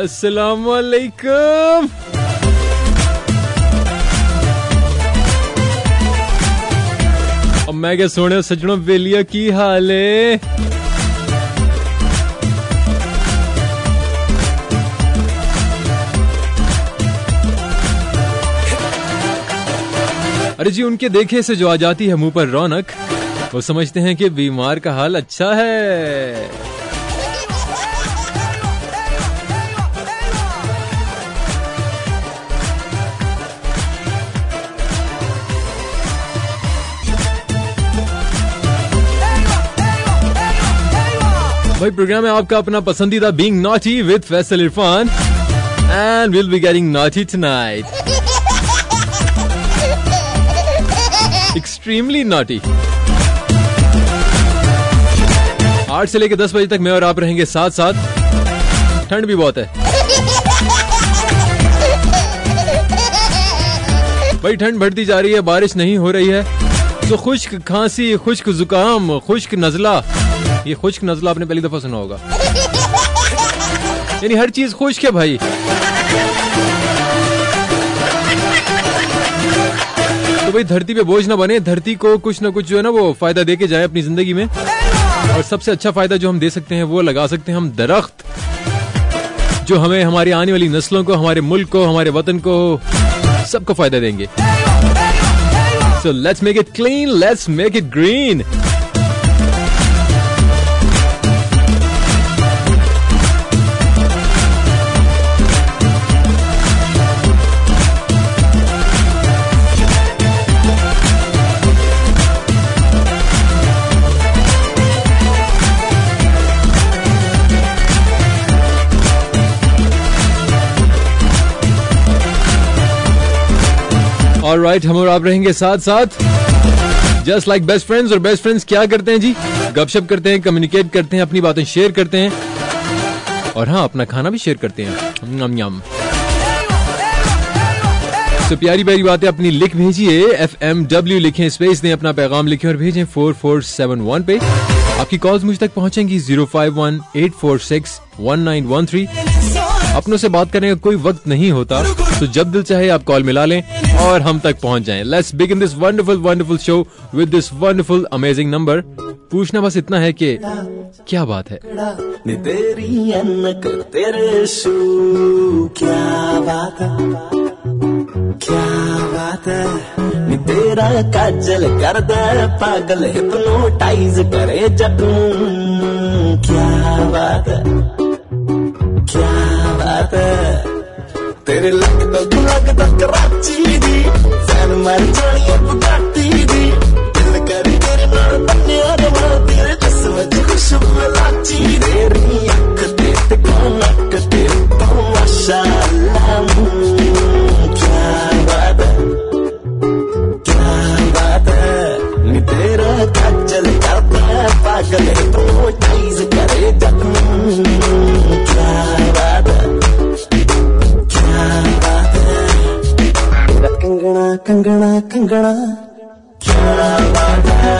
अस्सलामु अलैकुम। और मैं क्या सोने सजनों बेलिया की हाल है? अरे जी, उनके देखे से जो आ जाती है मुंह पर रौनक, वो समझते हैं कि बीमार का हाल अच्छा है। भाई प्रोग्राम है आपका अपना पसंदीदा being naughty with Faisal Irfan and will be getting naughty tonight, extremely naughty. 8 से लेकर 10 बजे तक मैं और आप रहेंगे साथ साथ। ठंड भी बहुत है भाई, ठंड बढ़ती जा रही है, बारिश नहीं हो रही है, तो खुश्क खांसी, खुश्क जुकाम, खुश्क नजला। ये खुश्क नजला आपने पहली दफा सुना होगा, यानी हर चीज खुश्क है भाई। तो भाई धरती पे बोझ ना बने, धरती को कुछ ना कुछ जो है ना वो फायदा दे के जाए अपनी जिंदगी में। और सबसे अच्छा फायदा जो हम दे सकते हैं वो लगा सकते हैं हम दरख्त, जो हमें हमारी आने वाली नस्लों को, हमारे मुल्क को, हमारे वतन को, सबको फायदा देंगे। So let's make it clean, let's make it green. Alright, हम और आप रहेंगे साथ साथ जस्ट लाइक बेस्ट फ्रेंड्स। और बेस्ट फ्रेंड्स क्या करते हैं जी? गपशप करते हैं, कम्युनिकेट करते हैं, अपनी बातें शेयर करते हैं, और हाँ, अपना खाना भी शेयर करते हैं। यम यम। तो प्यारी प्यारी बातें अपनी लिख भेजिए, FMW लिखें, स्पेस दें, अपना पैगाम लिखें और भेजें 4471 पे। आपकी कॉल्स मुझ तक पहुंचेंगी 051-846-1913। अपनों से बात करने का कोई वक्त नहीं होता, तो जब दिल चाहे आप कॉल मिला लें और हम तक पहुंच जाएं। Let's begin this wonderful show with this wonderful amazing number. पूछना बस इतना है कि क्या बात है? तेरी अनक तेरे शू, क्या बात है, क्या बात है। तेरा काजल कर दे पागल, हिप्नोटाइज करे जटू, क्या बात है, क्या बात है। तेरे लगदा कराची दी फैन मर जानी बुगाटी दी, दिल कर तेरे नाल बन्ने रवा, तेरे जिस्म च खुशबू लाची। तेरी अख ते कनक ते तो माशाअल्लाह, क्या बात है, क्या बात है। नी तेरा काजल करदा पागल, हिप्नोटाइज करे जटू, क्या बात है, कंगना कंगना कंगना, क्या बात है।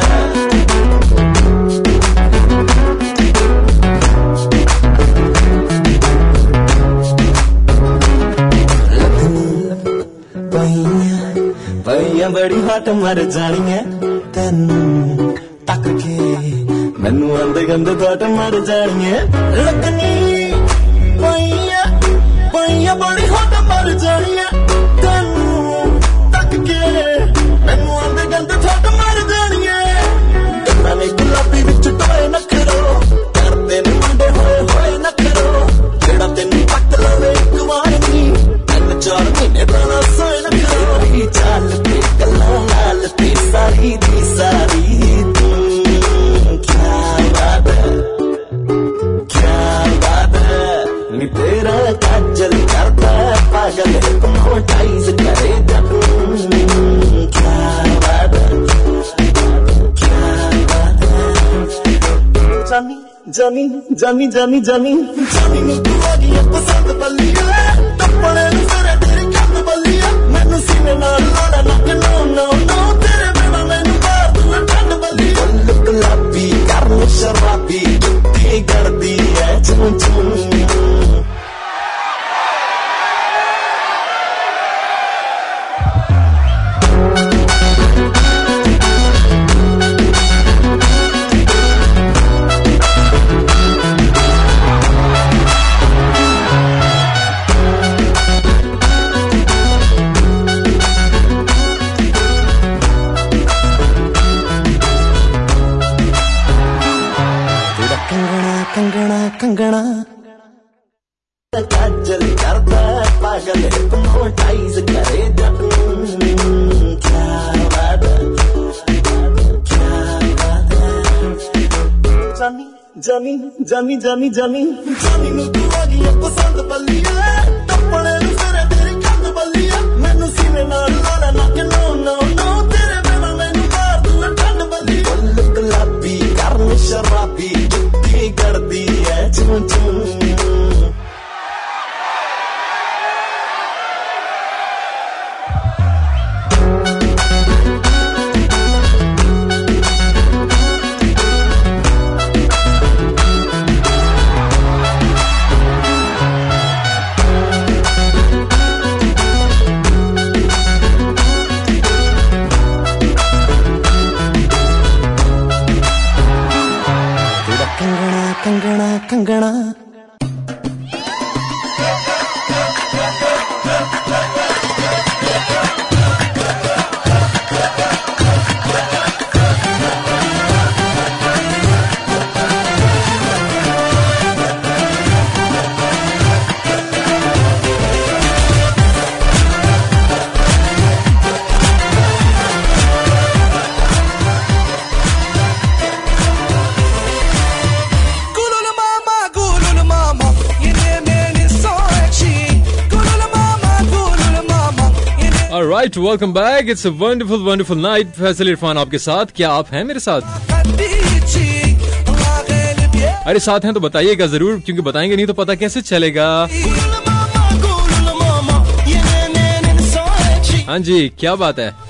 पईया बड़ी हट मर जानी है, तेनू तक के मैनू अंदे गंदे थोट मर जानी है। लगनी पईया पईया बड़ी हट मर जानी है, मैनू आंदे गंदे थोट मर जानी है। गन्ना ने गुलाबी विच टोए नखरो, करदे ने मुंडे होए होए नखरो, जेड़ा तेनू पक लवे एक वार नी, 3-4 महीने तां सोए नखरो। तेरी चाल ते गल्लां लाल ते सारी दी सारी तू, क्या बात है, क्या बात है। नी तेरा काजल करदा पागल, हिप्नोटाइज करे जटू, जानी जानी जानी जानी जानी नु तू आ गई पसंद बल्लिया, टप्पणे नु तेरे तेरी कंद बल्लिया, मैनू सीने नाल लाड़ा लग नो नो नो, तेरे बिना मैनू मार दूं ठंड बल्लिया। गुलाबी कर शराबी जुत्ती करदी है चूं चूं, जानी जानी जानी जानी जानी नू तू आ गई पसंद बल्लिया टप्पणे नू तेरे तेरी कंध बल्लिया मैनू सीने नाल लाड़ा ना के नो नो नो तेरे बिना मैनू मार तू ठंड बल्ली फुल गुलाबी करन शराबी जुत्ती करदी है चूं चूं Kangana Alright, welcome back. It's a wonderful, wonderful night. Faisal Irfan आपके साथ. क्या आप हैं मेरे साथ? अरे साथ हैं तो बताइएगा जरूर, क्योंकि बताएंगे नहीं तो पता कैसे चलेगा. हाँ जी, क्या बात है?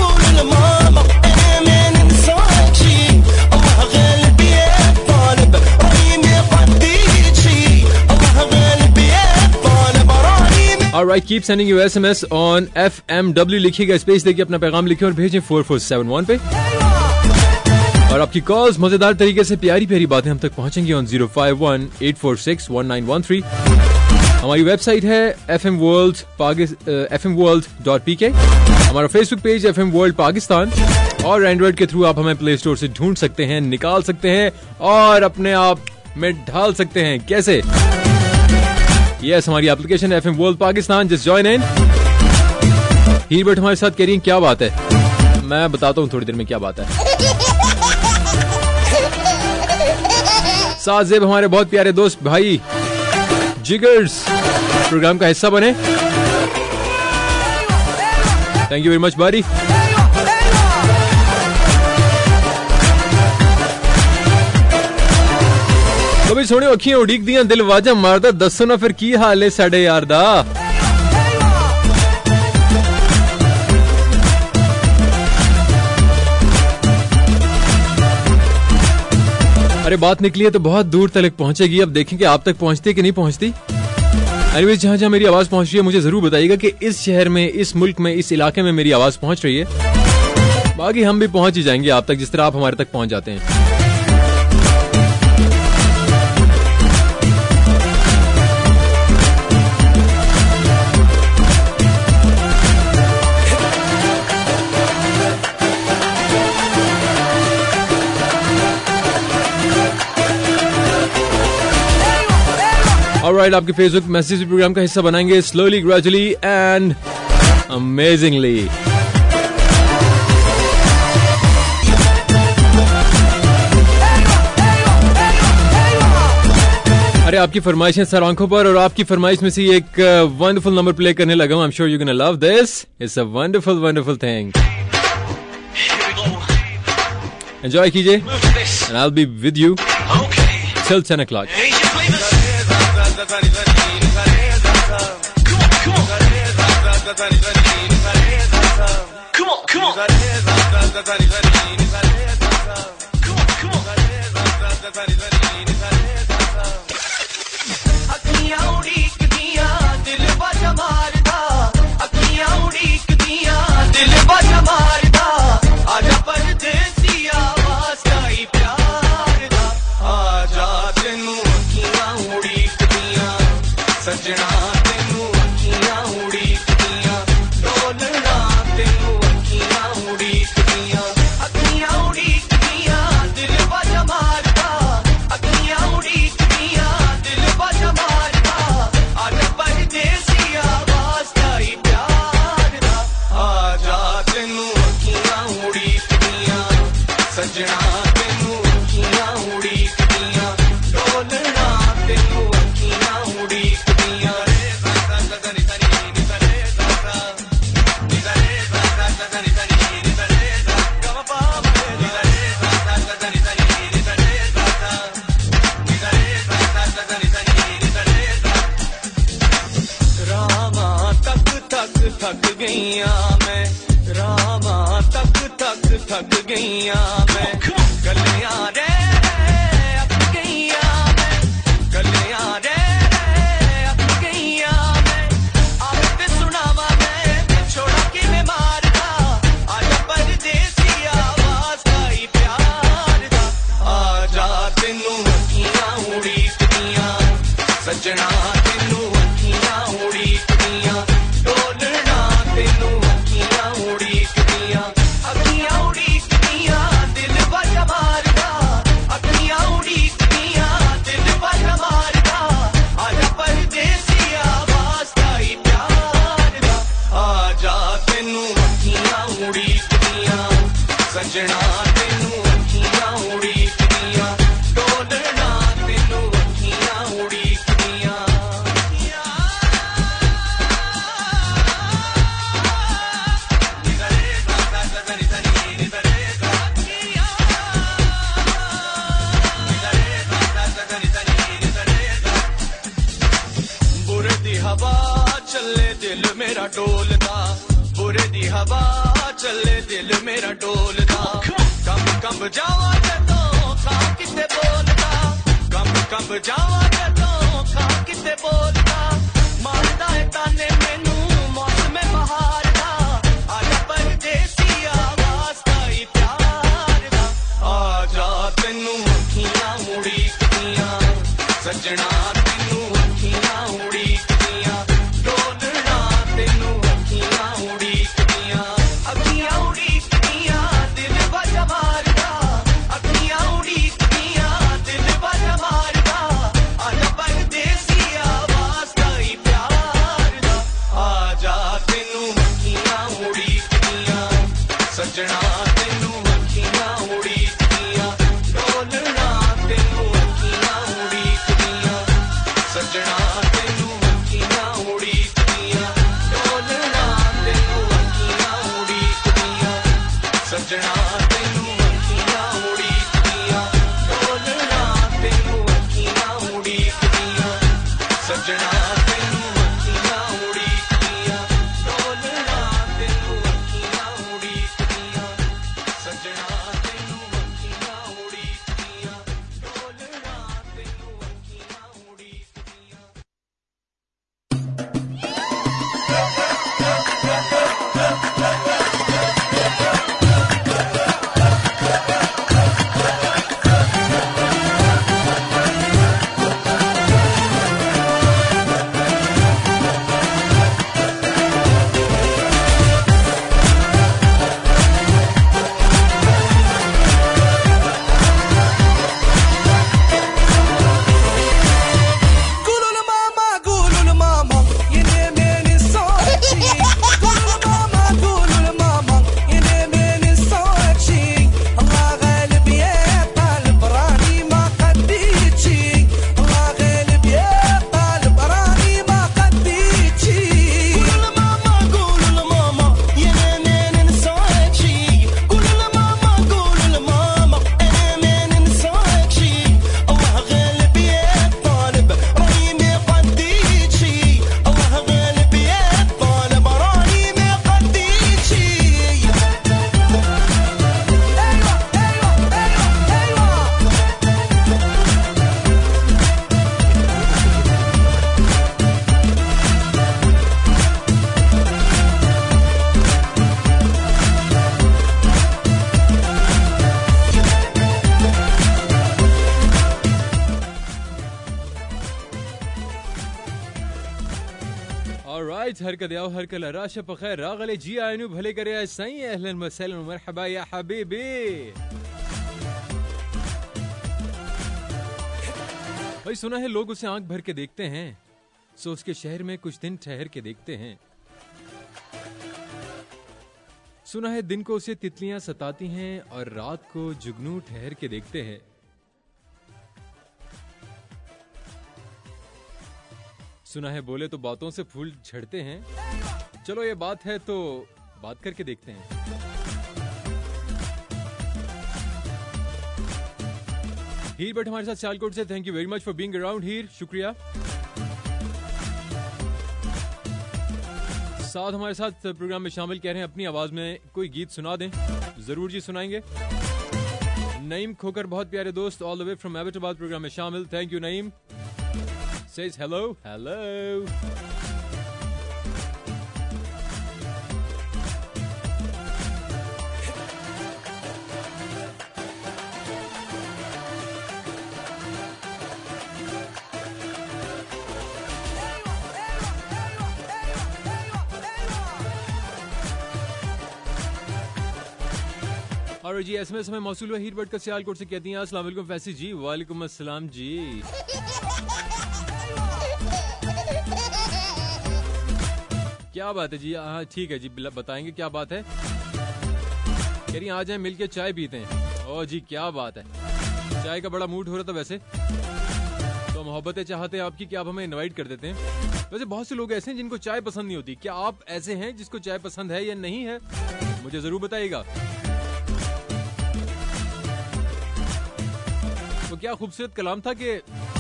Alright, keep sending your SMS on FMW. लिखिएगा, स्पेस देके अपना पैगाम लिखें और भेजें 4471 पे. और आपकी कॉल्स मजेदार तरीके से प्यारी प्यारी बातें हम तक पहुंचेंगी ऑन 051-846-1913. हमारी वेबसाइट है fmworld.pk. हमारा Facebook page FM World Pakistan. और एंड्रॉइड के थ्रू आप हमें प्ले स्टोर से ढूंढ सकते हैं, निकाल सकते हैं और अपने आप में ढाल सकते हैं. कैसे? यस, हमारी application FM World Pakistan. Just join in. Herbert हमारे साथ कह रही हैं क्या बात है. मैं बताता हूँ थोड़ी देर में क्या बात है. साथ जेब हमारे बहुत प्यारे दोस्त भाई जिगर्स प्रोग्राम का हिस्सा बने. थैंक यू वेरी मच बारी. कभी सोने अखियां उड़ीक दियां दिल वाजा मारदा. दसो ना फिर की हाल है साडे यार दा. अरे बात निकली है तो बहुत दूर तक पहुंचेगी. अब देखेंगे आप तक पहुंचती है कि नहीं पहुंचती. एनीवेज, जहां जहां मेरी आवाज पहुंच रही है मुझे जरूर बताइएगा कि इस शहर में, इस मुल्क में, इस इलाके में मेरी आवाज पहुंच रही है. बाकी हम भी पहुंच ही जाएंगे आप तक, जिस तरह आप हमारे तक पहुंच जाते हैं. Alright, आपके फेसबुक मैसेज प्रोग्राम का हिस्सा बनाएंगे स्लोली, ग्रेजुअली एंड अमेजिंगली. अरे आपकी फरमाइशें सर आंखों पर, और आपकी फरमाइश में से एक वंडरफुल नंबर प्ले करने लगा हूं. I'm sure you're gonna love this. It's a wonderful, wonderful thing. Enjoy कीजिए and I'll be with you till 10 o'clock. Come on. गईया मैं गलियां रे अक गईया मैं गलियां रे अक गईया मैं आते सुनावा मैं छोड़ा कि मैं मारदा आजा परदेसी आवाज आई प्यार दा आजा तेनू अखियां उड़ीकदियां सजना तेनू अखियां उड़ीकदियां डोलना तेनू अखियां उड़ीकदियां अखियां उड़ीकदियां दिल बज मारदा अखियां उड़ीकदियां दिल बज मारदा आजा परदेसी आवाज आई प्यार दा आजा तेनू अखियां उड़ीकदियां सजना तेनू अखियां उड़ीकदियां डोलना तेनू अखियां उड़ीकदियां बुरे दी हवा चले दिल मेरा डोलदा बुरे दी हवा चले दिल मेरा डोलदा कम कम जावा जदों खा किते बोलदा कम जावा जदों खा किते बोलदा मारदा है ताने मैनू मौसम बहार दा आजा परदेसी आवाज आई प्यार दा आजा तेनू अखियां उड़ीकदियां सजना तेनू अखियां उड़ीकदियां डोलना तेनू अखियां उड़ीकदियां अखियां उड़ीकदियां दिल बज मारदा अखियां उड़ीकदियां दिल बज मारदा आजा परदेसी आवाज आई प्यार दा आजा तेनू अखियां उड़ीकदियां सजना तेनू अखियां उड़ीकदियां डोलना तेनू अखियां उड़ीकदियां सजना तेनू अखियां उड़ीकदियां डोलना तेनू अखियां उड़ीकदियां सजना तेनू अखियां उड़ीकदियां डोलना तेनू अखियां उड़ीकदियां सजना तेनू अखियां उड़ीकदियां डोलना तेनू अखियां उड़ीकदियां सजना तेनू अखियां उड़ीकदियां डोलना तेनू अखियां उड़ीकदियां قولوا لماما ينامين الصوتي قولوا لماما ينامين الصوتي الله غالب يا قلب راني ما قديتشي الله غالب يا قلب راني ما قديتشي قولوا لماما ينامين الصوتي قولوا لماما ينامين الصوتي الله غالب يا طالب راني ما قديتشي الله غالب يا طالب راني ما قديتشي Alright, हर कदयाव हर कल राश बखैर रागले जी आयनु भले करे सही अहलन व सहलन व मरहबा या हबीबी। भाई सुना है लोग उसे आंख भर के देखते हैं, सो उसके शहर में कुछ दिन ठहर के देखते हैं। सुना है दिन को उसे तितलियां सताती हैं और रात को जुगनू ठहर के देखते हैं। सुना है बोले तो बातों से फूल झड़ते हैं। चलो ये बात है तो बात करके देखते हैं। हीर बट हमारे साथ सियालकोट से thank you very much for being around Heer, शुक्रिया। साथ हमारे साथ प्रोग्राम में शामिल कह रहे हैं अपनी आवाज में कोई गीत सुना दें। जरूर जी सुनाएंगे। नईम खोकर बहुत प्यारे दोस्त all the way from Abbottabad program में शामिल। Thank you Naeem. Says hello hello. और जी एसएमएस में मौसूल हुआ हीरबर्ड का सियालकोट से कहती हैं अस्सलाम वालेकुम फैसी जी। वालेकुम अस्सलाम जी। क्या बात है जी? हाँ ठीक है जी, बताएंगे क्या बात है। कह रही आ जाए मिलके चाय पीते हैं। ओ जी क्या बात है, चाय का बड़ा मूड हो रहा था वैसे तो मोहब्बतें चाहते हैं आपकी कि आप हमें इनवाइट कर देते हैं। वैसे बहुत से लोग ऐसे हैं जिनको चाय पसंद नहीं होती। क्या आप ऐसे हैं जिसको चाय पसंद है या नहीं है? मुझे जरूर बताइएगा। तो क्या खूबसूरत कलाम था कि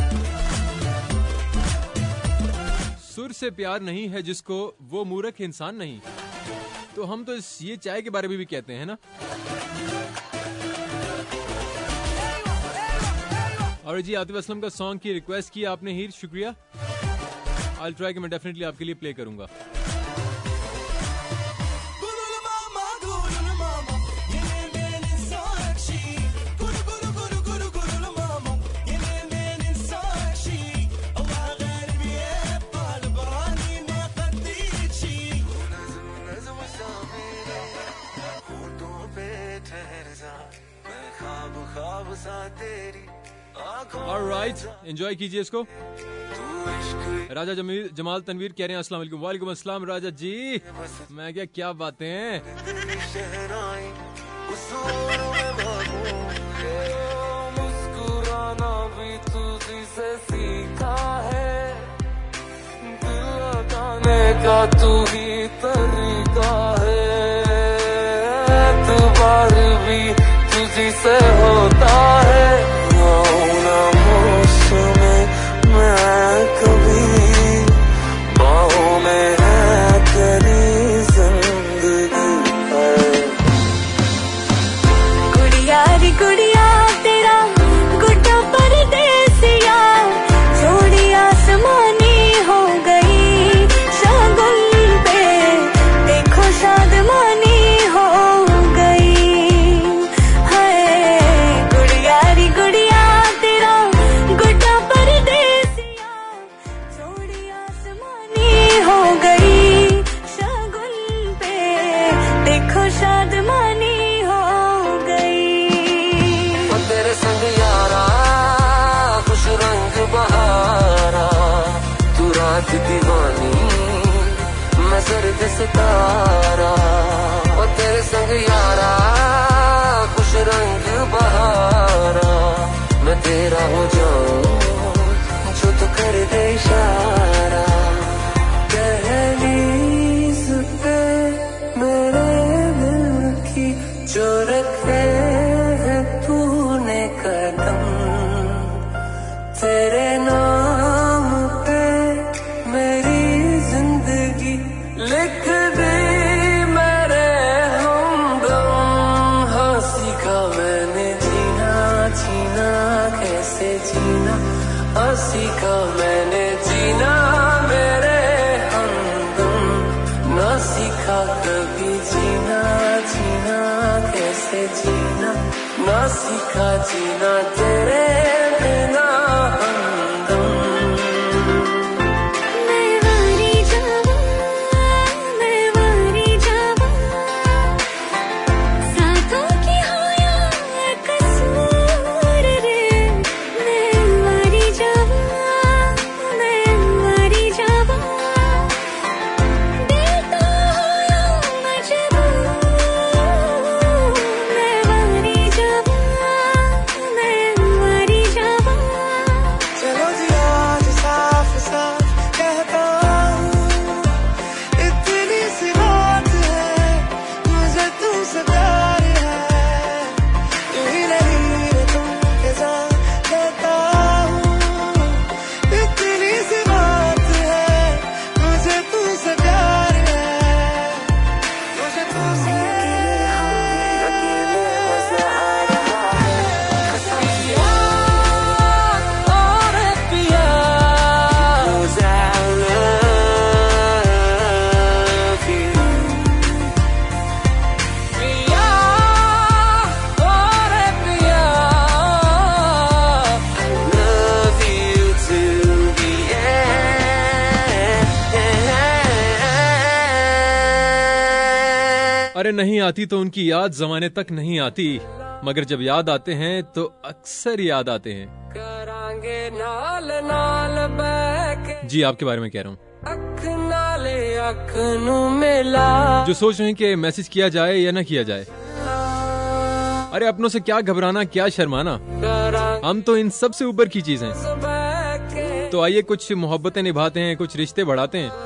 सुर से प्यार नहीं है जिसको वो मूर्ख इंसान नहीं। तो हम तो ये चाय के बारे में भी कहते हैं ना। और जी आतिफ असलम का सॉन्ग की रिक्वेस्ट की आपने हीर, शुक्रिया। आई ट्राई कि मैं डेफिनेटली आपके लिए प्ले करूंगा। ऑलराइट, एंजॉय कीजिए इसको। राजा जमाल तनवीर कह रहे हैं अस्सलाम वालेकुम। वालेकुम अस्सलाम राजा जी। मैं क्या बातें हैं। मुस्कुराना भी तुझी से सीखा है, दिल लगाने का तू ही तरीका है, एतबार भी तुझी से होता है। मैं कभी बाहों में है तेरी जिंदगी है। गुड़िया रे गुड़िया तेरा गुड्डा परदेसिया, जोड़ी आसमानी हो गई शगुन पे, देखो शादमानी हो गई है। गुड़िया रे गुड़िया तेरा गुड्डा परदेसिया, जोड़ी आसमानी हो गई शगुन पे, देखो शादमानी हो गई। और तेरे संग यारा खुश रंग बहारा, तू रात दीवानी मैं सर्द सितारा। और तेरे संग यारा खुश रंग बहारा, मैं तेरा हो जाऊं जो तू कर दे इशारा। दहलीज पे मेरे दिल की जो रखे है तूने कदम, तेरे नाम पे मेरी जिंदगी लिख दी मेरे हमदम। हाँ सीखा मैंने जीना जीना कैसे जीना, हाँ सीखा मैंने जीना मेरे हमदम। ना सीखा कभी जीना जीना कैसे जीना, ना सीखा जीना तेरे बिना हमदम। मैं वारी जावा साथों की होया कसूर रे। मैं वारी जावा दिल तो होया मजबूर। मैं वारी जावा नहीं आती तो उनकी याद जमाने तक नहीं आती, मगर जब याद आते हैं तो अक्सर याद आते हैं। करांगे नाल नाल बैक जी आपके बारे में कह रहा हूँ, अख नाले अख नू मिला। जो सोच रहे हैं कि मैसेज किया जाए या ना किया जाए। अरे अपनों से क्या घबराना, क्या शर्माना, हम तो इन सब से ऊपर की चीज हैं। तो आइए कुछ मोहब्बतें निभाते हैं, कुछ रिश्ते बढ़ाते हैं।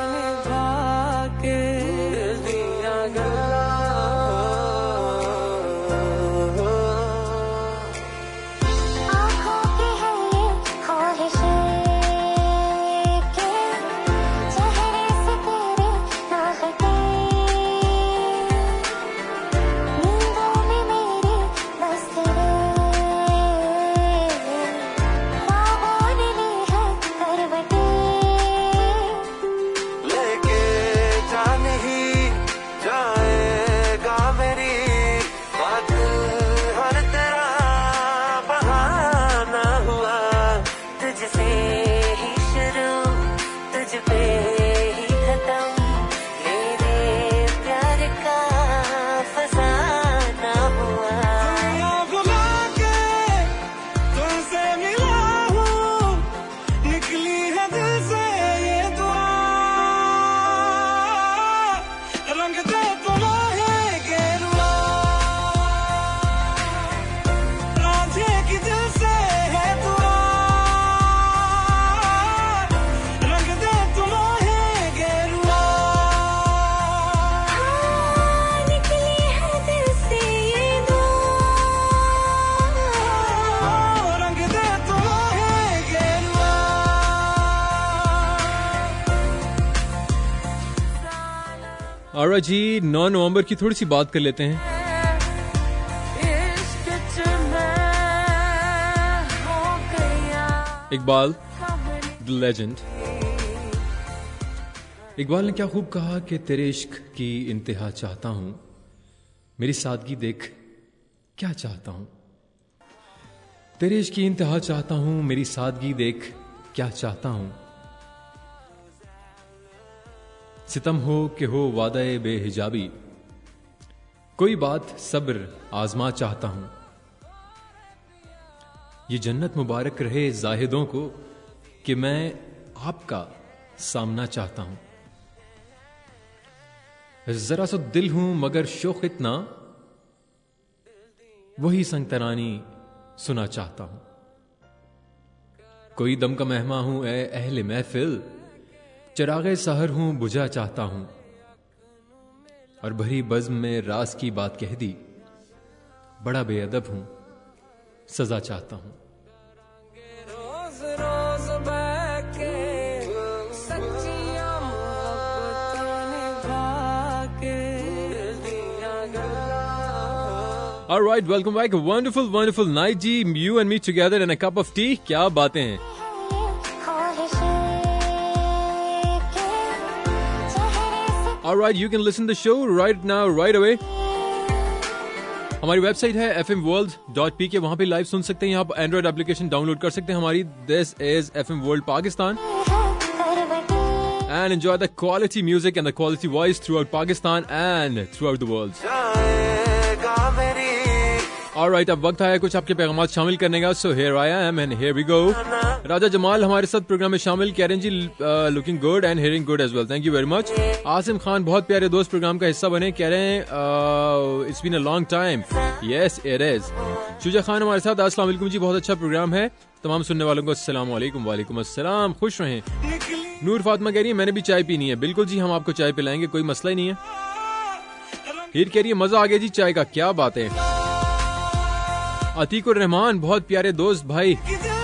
और जी 9 नवंबर की थोड़ी सी बात कर लेते हैं। इकबाल द लेजेंड, इकबाल ने क्या खूब कहा कि तेरे इश्क की इंतहा चाहता हूं, मेरी सादगी देख क्या चाहता हूं। तेरे इश्क की इंतहा चाहता हूं, मेरी सादगी देख क्या चाहता हूं। सितम हो कि हो वादे बेहिजाबी, कोई बात सब्र आजमा चाहता हूं। ये जन्नत मुबारक रहे जाहिदों को कि मैं आपका सामना चाहता हूं। जरा सा दिल हूं मगर शौक इतना, वही संग तरानी सुना चाहता हूं। कोई दम का मेहमा हूं ए अहले महफिल, चिरागे सहर हूं बुझा चाहता हूं। और भरी बज़्म में राज की बात कह दी, बड़ा बेअदब हूं सजा चाहता हूं। रोज रोज बैके सच्चियां मोहब्बतां निभा के दिया गल्ला। Alright, welcome back. Wonderful, wonderful night ji, you and me together in a cup of tea. क्या बातें हैं। Alright, you can listen to the show right now, right away. हमारी वेबसाइट है fmworld.pk, वहां पे लाइव सुन सकते हैं। यहाँ पर एंड्रॉइड एप्लीकेशन डाउनलोड कर सकते हैं हमारी। This is FM World Pakistan. And enjoy the quality music and the quality voice throughout Pakistan and throughout the world. Alright, अब वक्त आया कुछ आपके पैगामात शामिल करने का। So here I am and here we go. राजा जमाल हमारे साथ प्रोग्राम में शामिल, कह रहे हैं जी looking good and hearing good as well, thank you very much. Asim Khan बहुत प्यारे दोस्त प्रोग्राम का हिस्सा बने, कह रहे हैं it's been a long time. Yes it is. Shuja Khan हमारे साथ, अस्सलाम वालेकुम जी, बहुत अच्छा प्रोग्राम है, तमाम सुनने वालों को अस्सलाम वालेकुम। वालेकुम अस्सलाम, खुश रहें। नूर फातिमा कह रही है मैंने भी चाय पीनी है। बिल्कुल जी, हम आपको चाय पिलाएंगे, कोई मसला ही नहीं है। हीर कह रही है मजा आ गया जी चाय का, क्या बात है। अतीकुर रहमान बहुत प्यारे दोस्त भाई,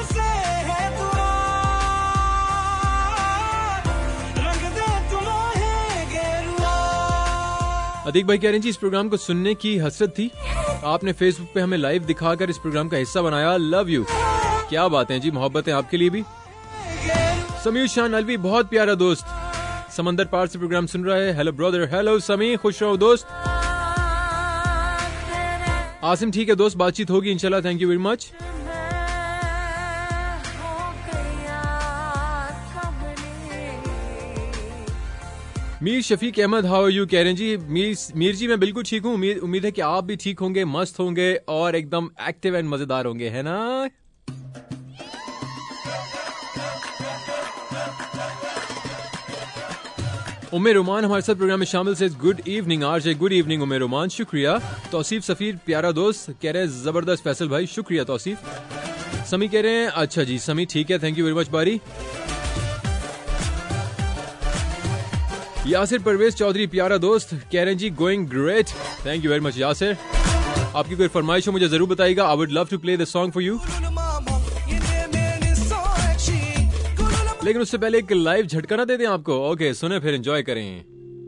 अतीक भाई कह रहे हैं जी इस प्रोग्राम को सुनने की हसरत थी, आपने फेसबुक पे हमें लाइव दिखाकर इस प्रोग्राम का हिस्सा बनाया, लव यू। क्या बात है जी, मोहब्बत है आपके लिए भी। समीर शाह नलवी बहुत प्यारा दोस्त, समंदर पार से प्रोग्राम सुन रहा है, हेलो ब्रदर। हेलो समी, खुश रहो दोस्त। आसिम ठीक है दोस्त, बातचीत होगी इंशाल्लाह, thank you very much. Mir Shafiq Ahmed, how are you? कह रहे हैं जी मीर जी मैं बिल्कुल ठीक हूँ, उम्मीद है कि आप भी ठीक होंगे, मस्त होंगे और एकदम एक्टिव एंड मजेदार होंगे, है ना? उम्मे रोमान हमारे साथ प्रोग्राम में शामिल से good evening RJ, good evening Umme Roman, शुक्रिया। तौसीफ सफीर प्यारा दोस्त कह रहे हैं जबरदस्त फैसल भाई, शुक्रिया तौसीफ। समी कह रहे हैं अच्छा जी समी ठीक है, थैंक यू वेरी मच बारी। यासिर परवेज चौधरी प्यारा दोस्त कह रहे हैं जी going great, thank you very much Yasir. आपकी कोई फरमाइश हो मुझे जरूर बताइएगा, I would love to play the song for you. लेकिन उससे पहले एक लाइव झटका ना दे दें आपको। ओके सुने फिर एंजॉय करें।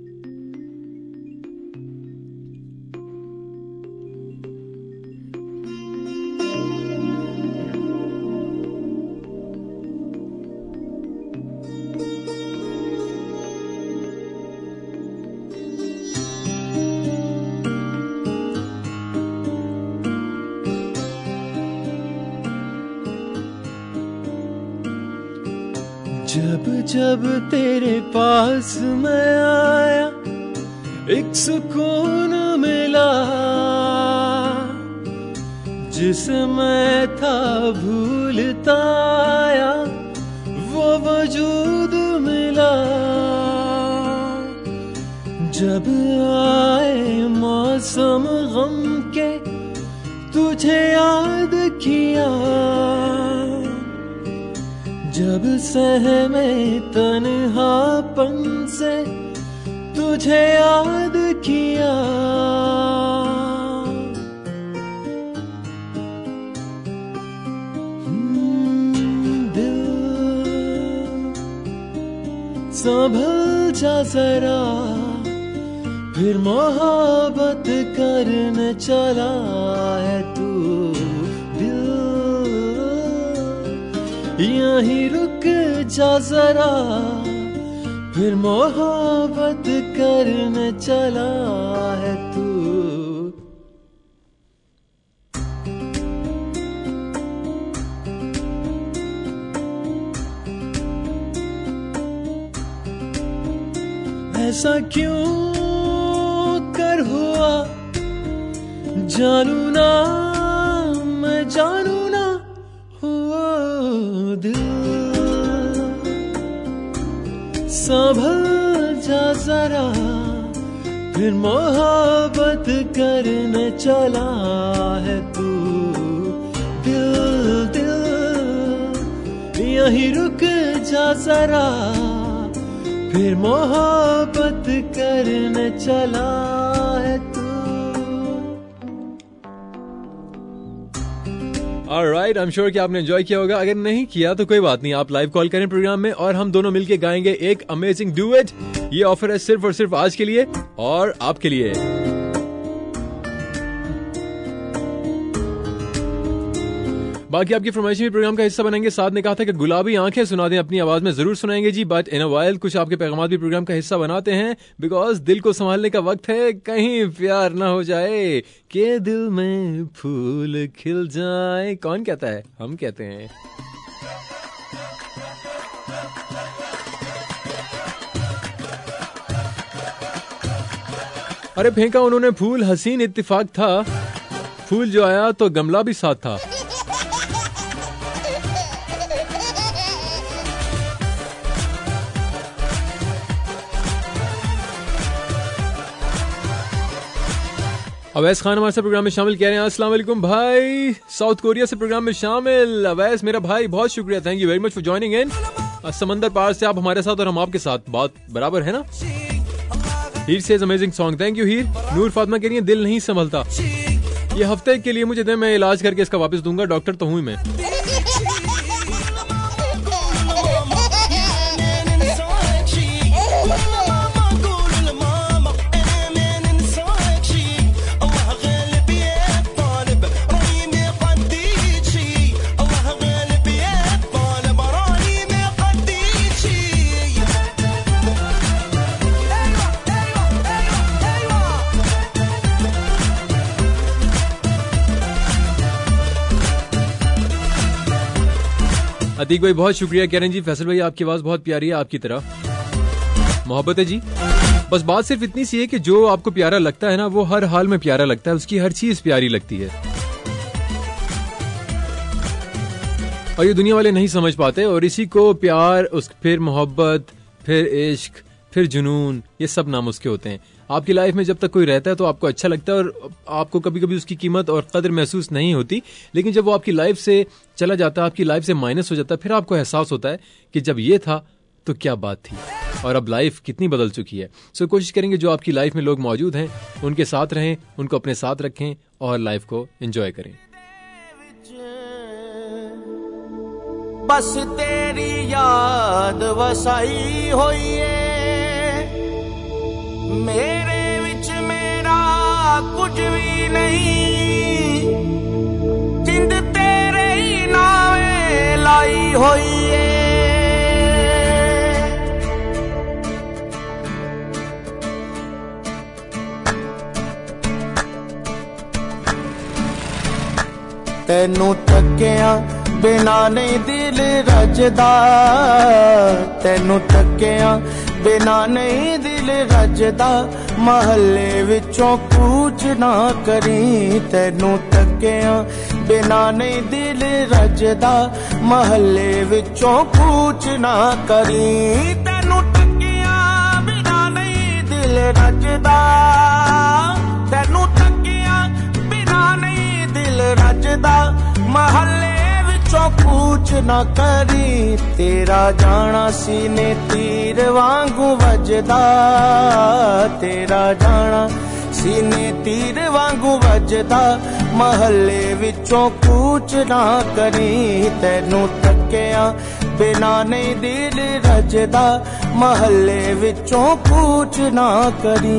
जब जब तेरे पास मैं आया एक सुकून मिला, जिसे मैं था भूलता आया वो वजूद मिला। जब आए मौसम गम के तुझे याद किया, जब सहमे तन्हापन से तुझे याद किया। दिल संभल जा जरा, फिर मोहब्बत करने चला है तू। यहीं रुक जा जरा, फिर मोहब्बत करने चला है तू। ऐसा क्यों कर हुआ, जानू ना मैं जानू ना। दिल संभल जा जरा, फिर मोहब्बत करने चला है तू। दिल दिल यहीं रुक जा जरा, फिर मोहब्बत करने चला है तू। ऑलराइट, आई एम श्योर कि आपने एंजॉय किया होगा। अगर नहीं किया तो कोई बात नहीं, आप लाइव कॉल करें प्रोग्राम में और हम दोनों मिलके गाएंगे एक अमेजिंग डुएट। ये ऑफर है सिर्फ और सिर्फ आज के लिए और आपके लिए। बाकी आपकी फरमाइश भी प्रोग्राम का हिस्सा बनेंगे। साथ ने कहा था कि गुलाबी आंखें सुना दें, अपनी आवाज में जरूर सुनाएंगे जी, बट इन अ वाइल कुछ आपके पैगाम भी प्रोग्राम का हिस्सा बनाते हैं, बिकॉज दिल को संभालने का वक्त है। कहीं प्यार ना हो जाए कि दिल में फूल खिल जाए। कौन कहता है? हम कहते हैं। अरे फेंका उन्होंने फूल, हसीन इत्तेफाक था, फूल जो आया तो गमला भी साथ था। अवैस खान हमारे साथ प्रोग्राम में शामिल, कह रहे हैं अस्सलाम वालेकुम भाई, साउथ कोरिया से प्रोग्राम में शामिल। अवैस मेरा भाई बहुत शुक्रिया, thank you very much for joining in. समंदर पार से आप हमारे साथ और हम आपके साथ, बात बराबर है ना। Heer says amazing song, thank you Heer. Noor Fatima कह रही है दिल नहीं संभलता, ये हफ्ते के लिए मुझे दे, मैं इलाज करके इसका वापस दूंगा, डॉक्टर तो हूं मैं। अतीक भाई बहुत शुक्रिया, कह रहे हैं जी फैसल भाई आपकी आवाज बहुत प्यारी है, आपकी तरह। मोहब्बत है जी। बस बात सिर्फ इतनी सी है कि जो आपको प्यारा लगता है ना, वो हर हाल में प्यारा लगता है, उसकी हर चीज प्यारी लगती है। और ये दुनिया वाले नहीं समझ पाते, और इसी को प्यार, फिर मोहब्बत, फिर इश्क, फिर जुनून, ये सब नाम उसके होते हैं। आपकी लाइफ में जब तक कोई रहता है तो आपको अच्छा लगता है और आपको कभी कभी उसकी कीमत और कदर महसूस नहीं होती, लेकिन जब वो आपकी लाइफ से चला जाता है, आपकी लाइफ से माइनस हो जाता है, फिर आपको एहसास होता है कि जब ये था तो क्या बात थी, और अब लाइफ कितनी बदल चुकी है। सो कोशिश करेंगे जो आपकी लाइफ में लोग मौजूद हैं उनके साथ रहें, उनको अपने साथ रखें और लाइफ को एंजॉय करें। बस तेरी याद वसाई होई है, मेरे विच मेरा कुछ भी नहीं, जिंद तेरे ही नावे लाई होई है। तेनू तकिया बिना नहीं दिल रजदा, तेनू तकिया बिना नहीं दिल रजदा, महल्ले विचों कूच ना करी। तेनू तकिया बिना नहीं दिल रजदा, महल्ले विचों कूच ना करी। तेनू तकिया बिना नहीं दिल रजदा, तेनू तकिया बिना नहीं दिल रजदा, महल्ले कूच ना करी। तेरा जाना सीने तीर वांगू वजदा, तेरा जाना सीने तीर वांगू वजदा, महल्ले विचों कूच ना करी। तेनू तकिया बिना नहीं दिल रजदा, महल्ले विचों कूच ना करी।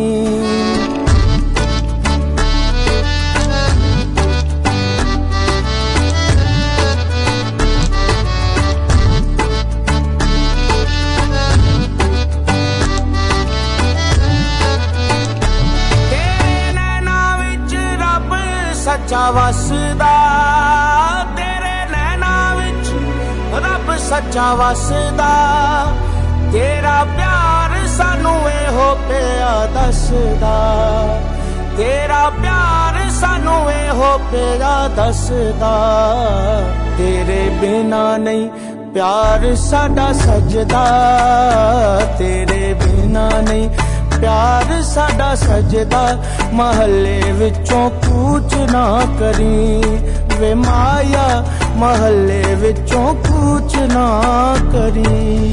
सच्चा वसदा, तेरे नैना विच रब सच्चा वसदा, तेरा प्यार सानू एहो पिया दसदा, तेरा प्यार सानू एहो पिया दसदा। तेरे बिना नहीं प्यार साडा सजदा, तेरे बिना नहीं प्यार साडा सजदा, महल्ले विचों कूच ना करी। वे माया महल्ले विचों कूच ना करी।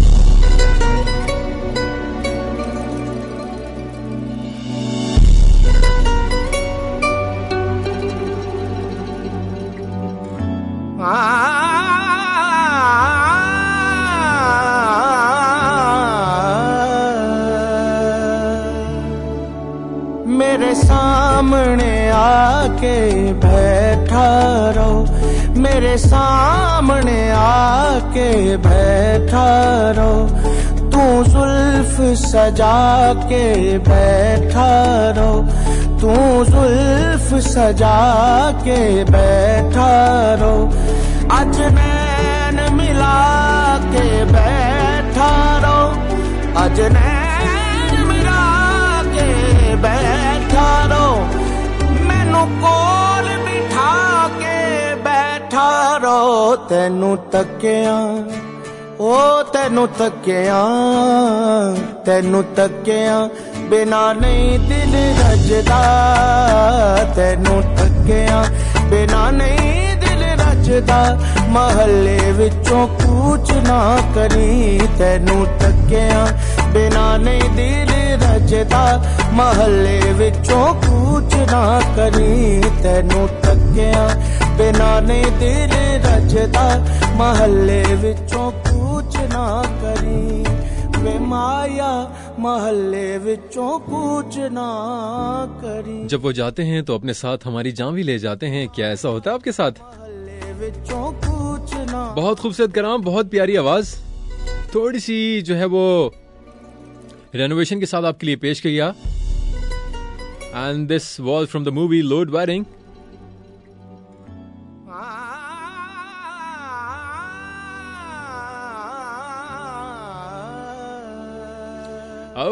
मेरे सामने आके बैठा रहो, मेरे सामने आके बैठा रहो, तू जुल्फ सजा के बैठा रहो, तू जुल्फ सजा के बैठा रहो, आज नैन मिला के बैठा रहो, आज नैन मिला के बैठा रहो, मैनू कोल बिठा के बैठा रहो। तेनू तकिया ओ तेनू तकिया, तेनू तकिया बिना नहीं दिल रजदा, तेनू तकिया बिना नहीं दिल रजदा, महल्ले विचों कूच ना करी। तेनू तकिया बिना नहीं दिल रजदा, महल्ले विचों कूच ना करी। तेनू तकिया बिना नहीं दिल रजदा, महल्ले विचों कूच ना करी। वे माया महल्ले विचों कूच ना करी। जब वो जाते हैं तो अपने साथ हमारी जान भी ले जाते हैं। क्या ऐसा होता है आपके साथ? विचों कूच ना। बहुत खूबसूरत कलाम, बहुत प्यारी आवाज, थोड़ी सी जो है वो रेनोवेशन के साथ आपके लिए पेश किया। And this was from the movie load bearing.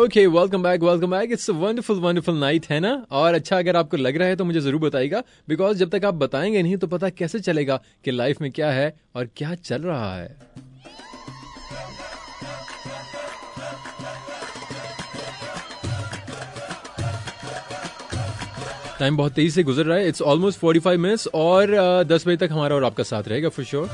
Okay, welcome back. It's wonderful night, है ना? और अच्छा, अगर आपको लग रहा है तो मुझे जरूर बताइएगा, बिकॉज जब तक आप बताएंगे नहीं तो पता कैसे चलेगा कि लाइफ में क्या है और क्या चल रहा है। टाइम बहुत तेजी से गुजर रहा है। इट्स ऑलमोस्ट 45 मिनट्स और 10 बजे तक हमारा और आपका साथ रहेगा फॉर श्योर।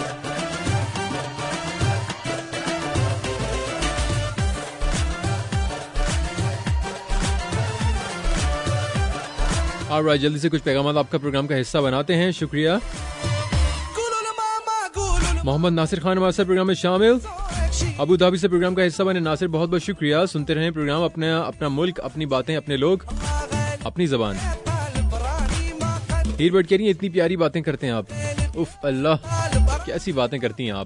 ऑलराइट, जल्दी से कुछ पैगाम आपका प्रोग्राम का हिस्सा बनाते हैं। शुक्रिया। मोहम्मद नासिर खान हमारे साथ प्रोग्राम में शामिल, अबू धाबी से प्रोग्राम का हिस्सा बने नासिर, बहुत बहुत शुक्रिया। सुनते रहें प्रोग्राम, अपना मुल्क, अपनी बातें, अपने लोग, अपनी जबान। हीरबर्ट कह रही है इतनी प्यारी बातें करते हैं आप। उफ अल्लाह, कैसी बातें करती हैं आप।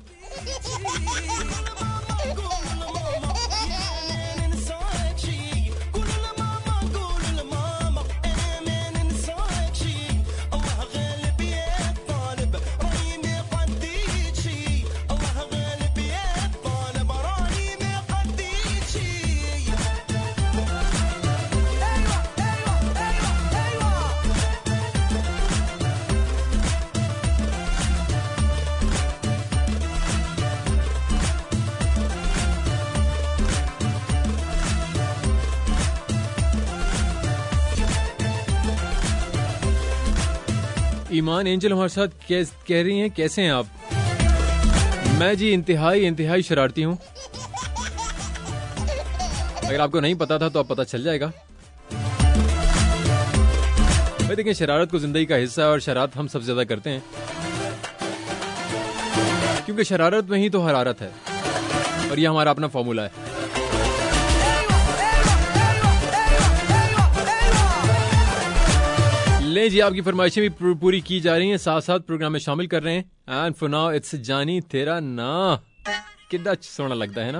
ईमान एंजल हमारे साथ कह रही हैं कैसे हैं आप? मैं जी इंतहाई शरारती हूँ। अगर आपको नहीं पता था तो अब पता चल जाएगा। भाई देखिए, शरारत को जिंदगी का हिस्सा है और शरारत हम सबसे ज्यादा करते हैं, क्योंकि शरारत में ही तो हरारत है और ये हमारा अपना फॉर्मूला है। ले जी, आपकी फरमाइशें भी पूरी की जा रही हैं, साथ साथ प्रोग्राम में शामिल कर रहे हैं। एंड फॉर नाउ इट्स जानी तेरा ना, कितना सोना लगता है ना।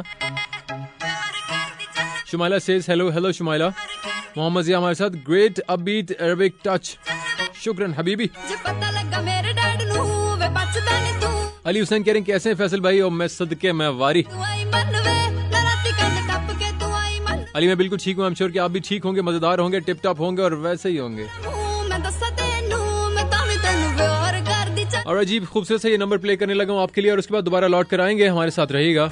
Shumaila says hello Shumaila. मोहम्मद जिया हमारे साथ, ग्रेट अपबीट अरबिक टच, शुक्रन हबीबी। अली हुसैन कह रहे हैं कैसे हैं फैसल भाई? और मैं सदके मैं वारी। अली मैं बिल्कुल ठीक हूँ, आई एम श्योर कि आप भी ठीक होंगे, मजेदार होंगे, टिप टॉप होंगे और वैसे ही होंगे। और अजीब खूबसूरत से ये नंबर प्ले करने लगा हूँ आपके लिए और उसके बाद दोबारा लौट कर आएंगे। हमारे साथ रहिएगा।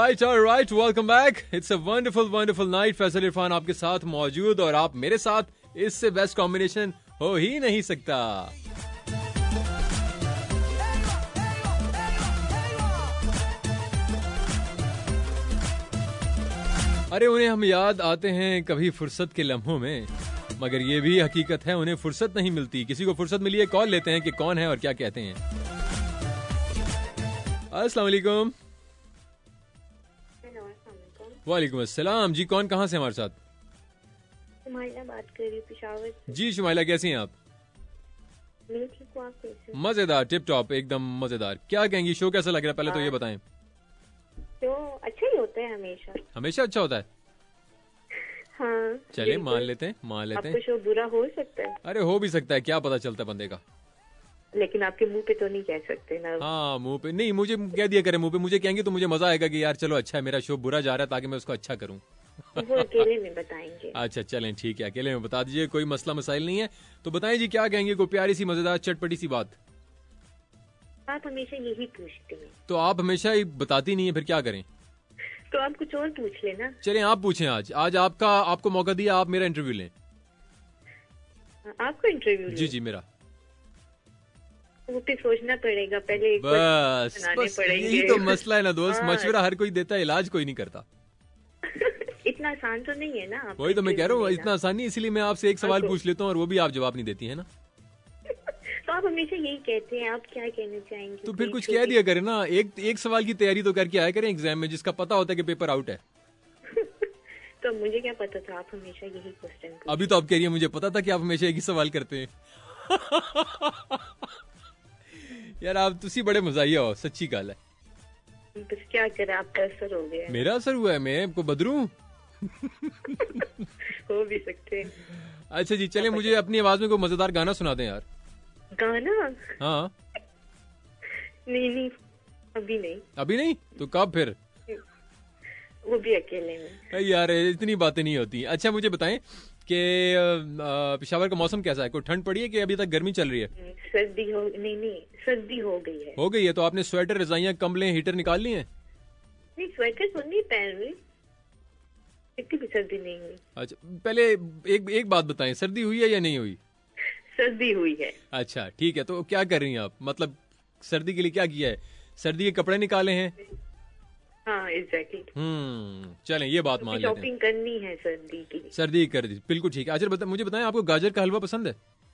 Alright, welcome back. It's a wonderful night. Faisal Irfan आपके साथ मौजूद और आप मेरे साथ. इससे बेस्ट कॉम्बिनेशन हो ही नहीं सकता. अरे उन्हें हम याद आते हैं कभी फुर्सत के लम्हों में, मगर ये भी हकीकत है उन्हें फुर्सत नहीं मिलती. किसी को फुर्सत मिली है, कॉल लेते हैं कि कौन है और क्या कहते हैं. अस्सलाम वालेकुम. वालेकुम अस्सलाम जी. कौन कहाँ से हमारे साथ? शुमाइला बात कर रही हूँ पेशावर से. जी शुमाइला, कैसी हैं आप? मैं ठीक हूँ, आप कैसे? मजेदार, टिप टॉप, एकदम मजेदार. क्या कहेंगी, शो कैसा लग रहा है पहले तो ये बताएं. तो अच्छा ही होता है हमेशा. हमेशा अच्छा होता है. हाँ चले मान लेते हैं. आपको शो बुरा हो सकता है. अरे हो भी सकता है, क्या पता चलता है बंदे का. लेकिन आपके मुंह पे तो नहीं कह सकते ना. हाँ मुंह पे नहीं, मुझे कह दिया करें मुंह पे. मुझे कहेंगे तो मुझे मजा आएगा कि यार चलो अच्छा है, मेरा शो बुरा जा रहा है ताकि मैं उसको अच्छा करूं. वो अकेले में बताएंगे. अच्छा चलें ठीक है, अकेले में बता दीजिए, कोई मसला मसाइल नहीं है. तो बताएं जी, क्या कहेंगे, कोई प्यारी सी मजेदार चटपटी सी बात. आप हमेशा यही पूछते हैं. तो आप हमेशा ही बताती नहीं है, फिर क्या करें. तो आप कुछ और पूछ लेना. चलें आप पूछें. आज आपको मौका दिया, आप मेरा इंटरव्यू लें. आपको इंटरव्यू? जी मेरा. वो फिर सोचना पड़ेगा पहले. बस यही तो मसला है ना दोस्त. मशवरा हर कोई देता है, इलाज कोई नहीं करता. इतना आसान तो नहीं है ना. वही तो मैं कह रहा हूँ, इतना आसान नहीं. इसीलिए मैं आपसे एक सवाल पूछ लेता हूँ और वो भी आप जवाब नहीं देती है ना. तो आप हमेशा यही कहते हैं, आप क्या कहना चाहेंगे? तो फिर कुछ कह दिया करें ना. एक सवाल की तैयारी तो करके आया करें एग्जाम में, जिसका पता होता है कि पेपर आउट है. तो मुझे क्या पता था आप हमेशा यही क्वेश्चन. अभी तो आप कह रही है मुझे पता था कि आप हमेशा एक ही सवाल करते हैं. यार आप तुसी बड़े मजाइया हो, सच्ची गल है. बस क्या करे, आपका असर हो गया. मेरा असर हुआ है, मैं आपको बदलूं? हो भी सकते हैं. अच्छा जी, चले मुझे अपनी आवाज में कोई मजेदार गाना सुना दें यार. गाना? हाँ. नहीं अभी नहीं. तो कब फिर? वो भी अकेले में. यार इतनी बातें नहीं होती. अच्छा मुझे बताएं कि पेशावर का मौसम कैसा है? कोई ठंड पड़ी है कि अभी तक गर्मी चल रही है? सर्दी हो गई है. हो गई है. तो आपने स्वेटर, रजाइयाँ, कंबलें, हीटर निकाल लिए हैं? नहीं, स्वेटर तो नहीं पहन रही, इतनी भी सर्दी नहीं हुई. अच्छा पहले एक बात बताएं, सर्दी हुई है या नहीं हुई? सर्दी हुई है. अच्छा ठीक है. तो क्या कर रही हैं आप, मतलब सर्दी के लिए क्या किया है? सर्दी के कपड़े निकाले हैं? हाँ एग्जैक्टली. चलें ये बात मान लेते हैं. शॉपिंग करनी है सर्दी कर दी, बिल्कुल ठीक है. अच्छा मुझे बताएं, आपको गाजर का हलवा पसंद है?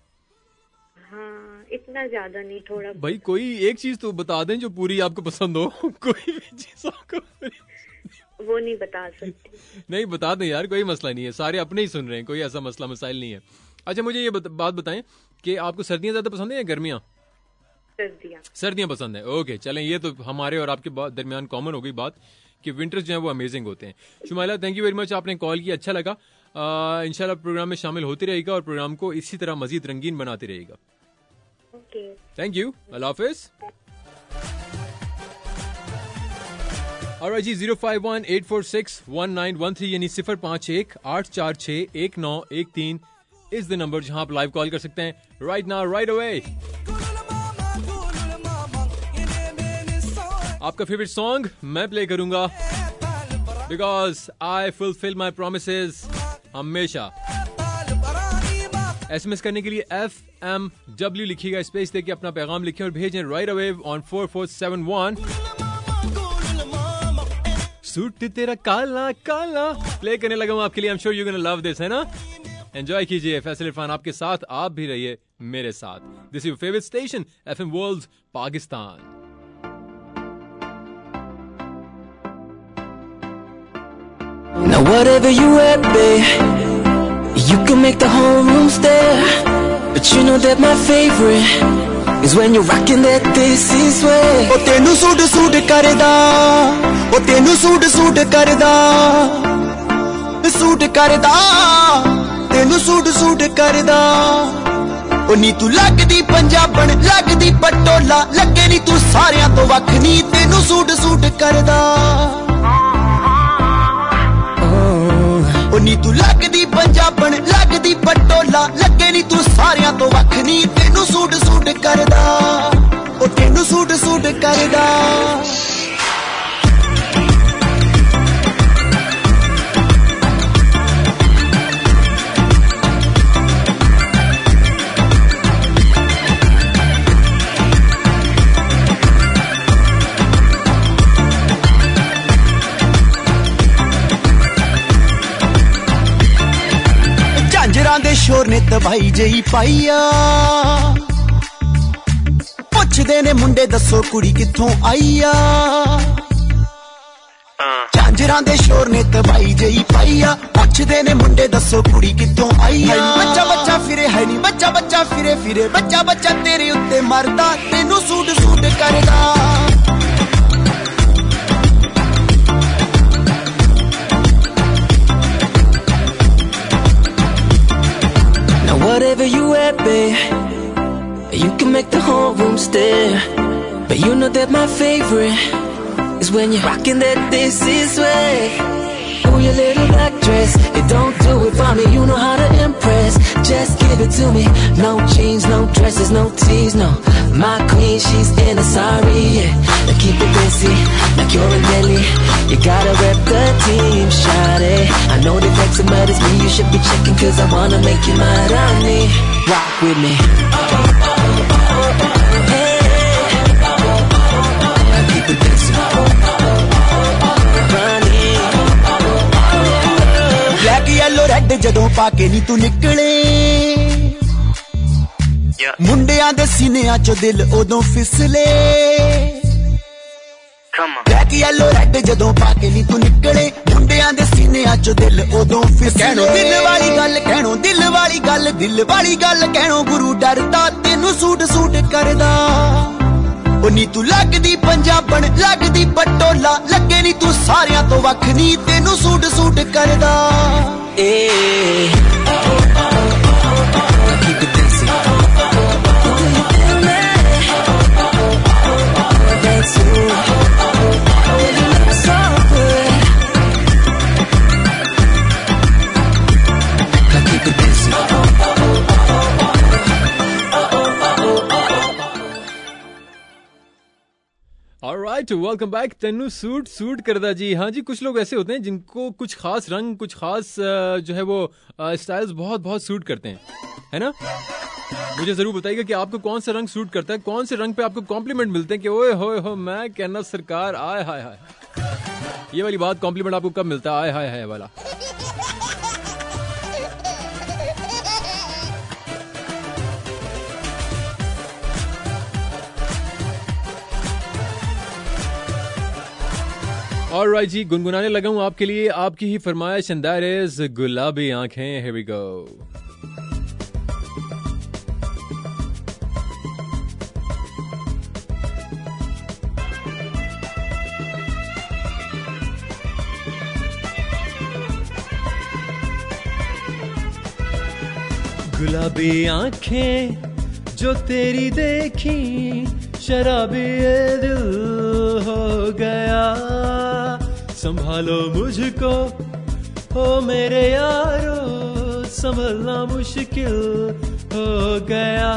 हाँ, इतना ज्यादा नहीं, थोड़ा. भाई कोई एक चीज तो बता दें जो पूरी आपको पसंद हो. कोई भी चीज आपको वो नहीं बता सकती. नहीं बता दें यार, कोई मसला नहीं है, सारे अपने ही सुन रहे हैं, कोई ऐसा मसला मसाइल नहीं है. अच्छा मुझे ये बात बताएं कि आपको सर्दियां ज्यादा पसंद है या गर्मियां? सर्दियां पसंद है. ओके चलें, ये तो हमारे और आपके दरमियान कॉमन हो गई बात कि विंटर्स जो है वो अमेजिंग होते हैं. Shumaila thank you very much, आपने कॉल किया, अच्छा लगा. इंशाल्लाह प्रोग्राम में शामिल होती रहेगा और प्रोग्राम को इसी तरह मजीद रंगीन बनाते रहेगा. थैंक यू, अल्लाह हाफिज. और जी 051-846-1913 यानी 051-846-1913 इज द नंबर जहां आप लाइव कॉल कर सकते हैं. Right now, right away. आपका फेवरेट सॉन्ग मैं प्ले करूंगा because I fulfil my promises हमेशा. SMS करने के लिए FMW लिखिएगा, स्पेस देके अपना पैगाम लिखें और भेजें राइट अवे ऑन 4471. सूट तेरा काला काला प्ले करने लगा हूं आपके लिए. I am sure you gonna love this, है ना? एंजॉय कीजिए. फैसल इरफान आपके साथ, आप भी रहिए मेरे साथ. This is your favourite station FM world Pakistan. Now whatever you at, babe, you can make the whole room stare. But you know that my favorite is when you're rocking that this is way. Oh tenu suit karda, oh tenu suit karda, tenu suit karda. Oh नी तू लगदी पंजाबन, लगदी पटोला, लगे नी तू सारियां तो वख नी, तेनू सूट करदा. ओ नी तू लगदी पंजाबन, लगदी पटोला, लगे नी तू सारियां तो वख नी, तेनू सूट करदा. ओ तेनू सूट करदा. ਝਾਂਜਰਾਂ ਦੇ ਸ਼ੋਰ ਨੇ ਤਬਾਈ ਜਈ ਪਾਈਆ ਪੁੱਛਦੇ ਨੇ ਮੁੰਡੇ ਦੱਸੋ ਕੁੜੀ ਕਿੱਥੋਂ ਆਈ ਆ ਝਾਂਜਰਾਂ ਦੇ ਸ਼ੋਰ ਨੇ ਤਬਾਈ ਜਈ ਪਾਈਆ ਪੁੱਛਦੇ ਨੇ ਮੁੰਡੇ ਦੱਸੋ ਕੁੜੀ ਕਿੱਥੋਂ ਆਈ ਆ ਬੱਚਾ ਬੱਚਾ ਫਿਰੇ ਹੈ ਨੀ ਬੱਚਾ ਬੱਚਾ ਫਿਰੇ ਫਿਰੇ ਬੱਚਾ ਬੱਚਾ ਤੇਰੇ ਉੱਤੇ ਮਰਦਾ ਤੈਨੂੰ ਸੂਟ ਸੂਟ ਕਰਦਾ Whatever you at, babe, you can make the whole room stare. But you know that my favorite is when you're rocking that this is way. Ooh, your little black dress, it don't do it for me. You know how to impress. Just give it to me. No jeans, no dresses, no tees, no. My queen, she's in a sari, yeah. Now keep it busy, like you're in Delhi. You gotta rep the team, shawty. I know that vexing, but it's me you should be checking, cause I wanna make you my Rani. Rock with me. Hey. Keep it busy. Rani. Black, yellow, red ਜਦੋਂ ਪਾ ਕੇ ਨੀ ਤੂੰ ਨਿਕਲੇ ਮੁੰਡਿਆਂ ਦੇ ਸੀਨਿਆਂ ਚੋਂ ਦਿਲ ਉਦੋਂ ਫਿਸਲੇ ਬਲੈਕ ਯੈਲੋ ਰੈਡ ਜਦੋਂ ਪਾ ਕੇ ਨੀ ਤੂੰ ਨਿਕਲੇ ਮੁੰਡਿਆਂ ਦੇ ਸੀਨਿਆਂ ਚੋਂ ਦਿਲ ਉਦੋਂ ਫਿਸਲੇ ਕਹਿਣੋ ਦਿਲ ਵਾਲੀ ਗੱਲ ਕਹਿਣੋ ਦਿਲ ਵਾਲੀ ਗੱਲ ਦਿਲ ਵਾਲੀ ਗੱਲ ਕਹਿਣੋ ਗੁਰੂ ਡਰਦਾ ਤੈਨੂੰ ਸੂਟ ਸੂਟ ਕਰਦਾ ਉਹ ਨੀ ਤੂੰ ਲੱਗਦੀ ਪੰਜਾਬਣ ਲੱਗਦੀ ਪਟੋਲਾ ਲੱਗੇ ਨੀ ਤੂੰ ਸਾਰਿਆਂ ਤੋਂ ਵੱਖ ਨੀ ਤੈਨੂੰ ਸੂਟ ਸੂਟ ਕਰਦਾ ਏ keep it busy. That's you. You look so good. Now keep it busy. Alright, welcome back. तन्नू सूट करदा जी. हाँ जी, कुछ लोग ऐसे होते हैं जिनको कुछ खास रंग, कुछ खास जो है वो स्टाइल्स बहुत बहुत सूट करते हैं, है ना? मुझे जरूर बताइएगा कि आपको कौन सा रंग सूट करता है, कौन से रंग पे आपको कॉम्प्लीमेंट मिलते हैं कि ओए होए हो मैं कहना सरकार आय हाय हाय. ये वाली बात कॉम्प्लीमेंट आपको कब मिलता है? आय हाय हाय वाला. Alright जी, गुनगुनाने लगा हूं आपके लिए आपकी ही फरमाइश अंदाज़ गुलाबी आंखें. Here we go. गुलाबी आंखें जो तेरी देखी शराबी ये दिल हो गया संभालो मुझको हो मेरे यारो संभलना मुश्किल हो गया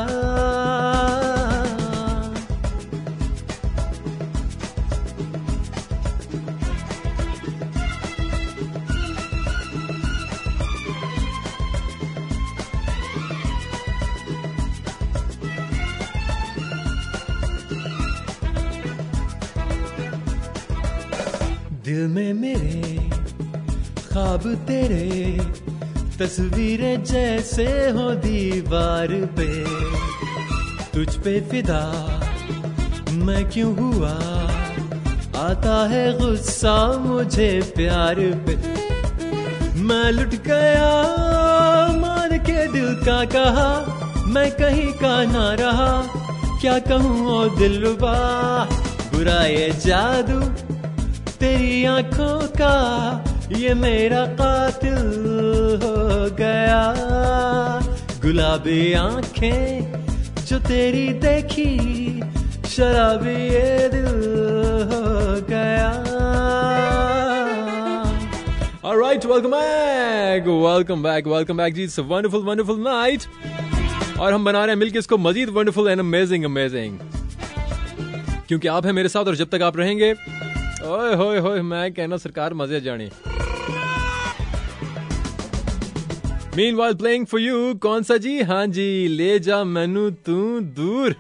दिल में मेरे ख्वाब तेरे तस्वीरें जैसे हो दीवार पे तुझ पे फिदा मैं क्यों हुआ आता है गुस्सा मुझे प्यार पे मैं लुट गया मान के दिल का कहा मैं कहीं का ना रहा क्या कहूँ ओ दिलरुबा बुरा ये जादू तेरी आंखों का ये मेरा कातिल हो गया गुलाबी आंखें जो तेरी देखी शराबी ये दिल हो गया. Alright, welcome back ji. It's a wonderful night और हम बना रहे हैं मिलके इसको मजीद wonderful and amazing क्योंकि आप हैं मेरे साथ और जब तक आप रहेंगे ओए होए होए मैं कहना सरकार मजे जाने. Meanwhile playing for you कौन सा जी? हाँ जी, ले जा मैनू तू दूर.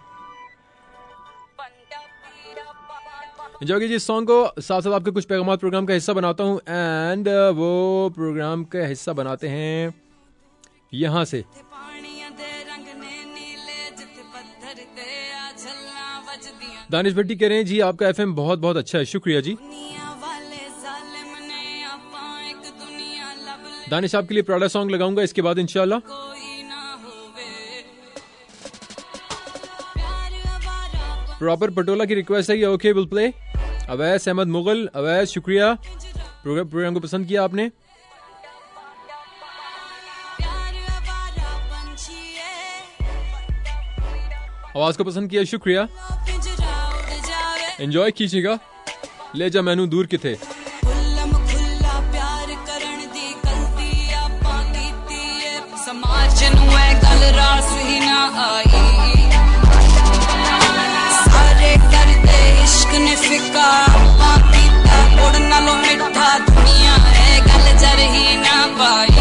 जोगी जी सॉन्ग को साथ साथ आपके कुछ पैगामात प्रोग्राम का हिस्सा बनाता हूँ एंड वो प्रोग्राम का हिस्सा बनाते हैं यहाँ से। दानिश भट्टी कह रहे हैं जी आपका एफएम बहुत बहुत अच्छा है, शुक्रिया जी। दानिश आपके लिए प्राड़ा सॉन्ग लगाऊंगा इसके बाद इंशाल्लाह। प्रॉपर पटोला की रिक्वेस्ट है, okay will play. Awais Ahmed Mughal, Awais शुक्रिया, प्रोग्राम को पसंद किया आपने। आवाज को पसंद किया, शुक्रिया। एंजॉय कीजिएगा। ले जा मैनू दूर किथे। समाज नू है गल रास ही ना आई, सारे करते इश्क ने फिका पीता उड़ नालों मिठा, दुनिया है गल जर ही ना पाई।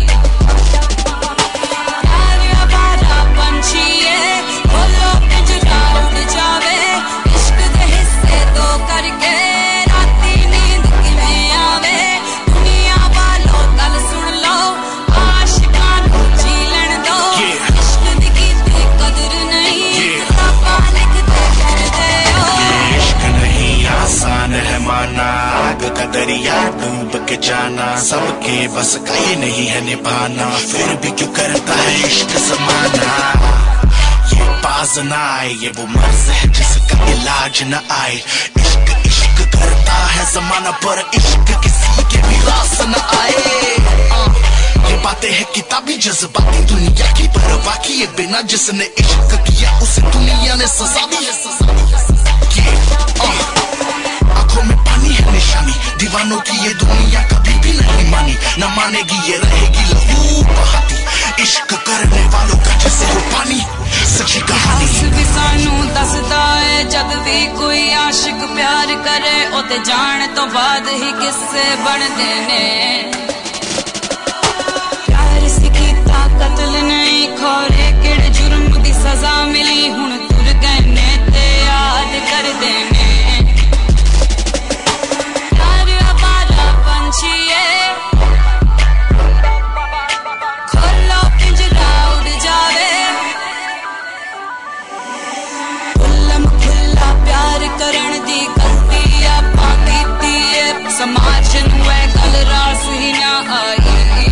आग का दरिया डूब के जाना सबके बस का ये नहीं है निभाना, फिर भी क्यों करता है इश्क ज़माना। ये पास न आए, ये वो मर्ज है जिसका इलाज न आए। इश्क इश्क करता है ज़माना पर इश्क किसी के भी रास न आए। ये बातें हैं किताबी जज्बाती दुनिया की, पर बाकी ये बिना जिसने इश्क किया उसे दुनिया ने सजा दी। आंखों में पानी है निशानी, दीवानों की ये दुनिया कभी भी नहीं मानी, न मानेगी ये रहेगी लहू बहाती। इश्क करने वालों का जैसे हो पानी, सच्ची कहानी। भी सानू दसदा है जब भी कोई आशिक प्यार करे, ओते जान तो बाद ही किस्से बनदे ने। प्यार सिखीता कत्ल नहीं खोरे, किड़े जुर्म दी सजा मिली, हुण तुर गए ने ते याद कर देने। खोलो पिंजरा उड़ जावे, खुल्लम खुल्ला प्यार करण दी गलती आपां कीती है, समाज नू है गल रास ही ना आई।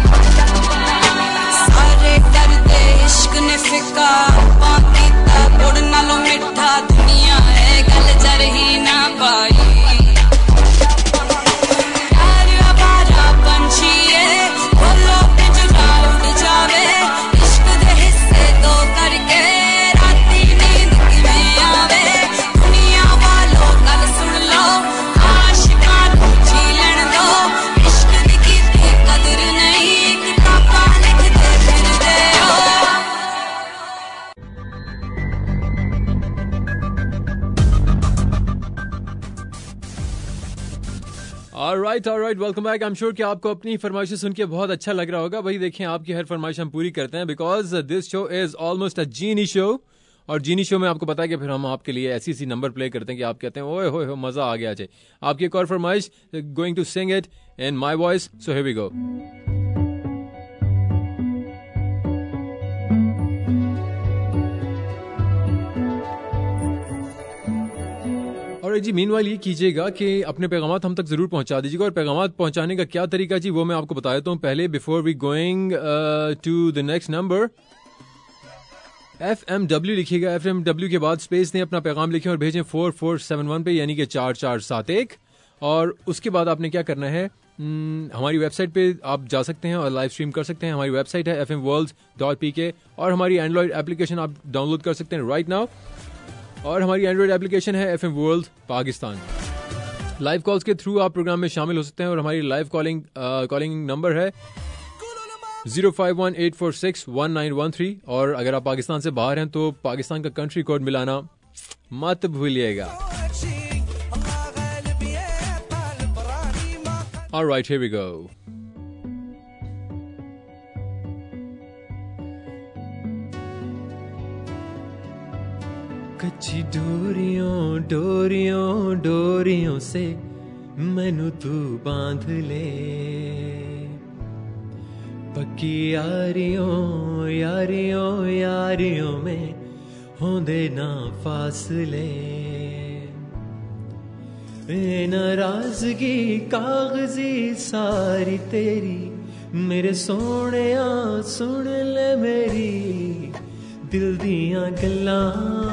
सारे करदे इश्क ने फिका आपां कीता गुड़ नालों मिठा, दुनिया है गल जर ही ना पाई। Alright, welcome back. I'm sure कि आपको अपनी फरमाइशें सुन के बहुत अच्छा लग रहा होगा। भाई देखें, आपकी हर फरमाइश हम पूरी करते हैं, because this show is almost a genie show. और जीनी शो में आपको पता है कि फिर हम आपके लिए ऐसी सी नंबर प्ले करते हैं कि आप कहते हैं ओए होए मजा आ गया। आपकी एक और फरमाइश, going to sing it in my voice, so here we go. और जी मीनवाइल ये कीजिएगा कि अपने पैगामात हम तक जरूर पहुंचा दीजिएगा। और पैगामात पहुंचाने का क्या तरीका जी, वो मैं आपको बता देता हूं पहले, before we going to the next number. FMW लिखिएगा, FMW के बाद स्पेस ने अपना पैगाम लिखें और भेजें 4471 पे, यानी कि 4471। और उसके बाद आपने क्या करना है, हमारी वेबसाइट पे आप जा सकते हैं और लाइव स्ट्रीम कर सकते हैं। हमारी वेबसाइट है fmworld.pk, और हमारी एंड्रॉइड एप्लीकेशन आप डाउनलोड कर सकते हैं राइट नाउ। और हमारी एंड्रॉइड एप्लीकेशन है FM World Pakistan. Live calls के थ्रू आप प्रोग्राम में शामिल हो सकते हैं, और हमारी लाइव कॉलिंग नंबर है 0518461913। और अगर आप पाकिस्तान से बाहर हैं तो पाकिस्तान का कंट्री कोड मिलाना मत भूलिएगा। Alright, here we go. कच्ची डोरियों डोरियों डोरियों से मैनू तू बांध ले, पक्की यारियों यारियों यारियों में होंदे ना फासले, नाराजगी कागजी सारी तेरी, मेरे सोहणिया सुन ले मेरी दिल दियां गल्लां,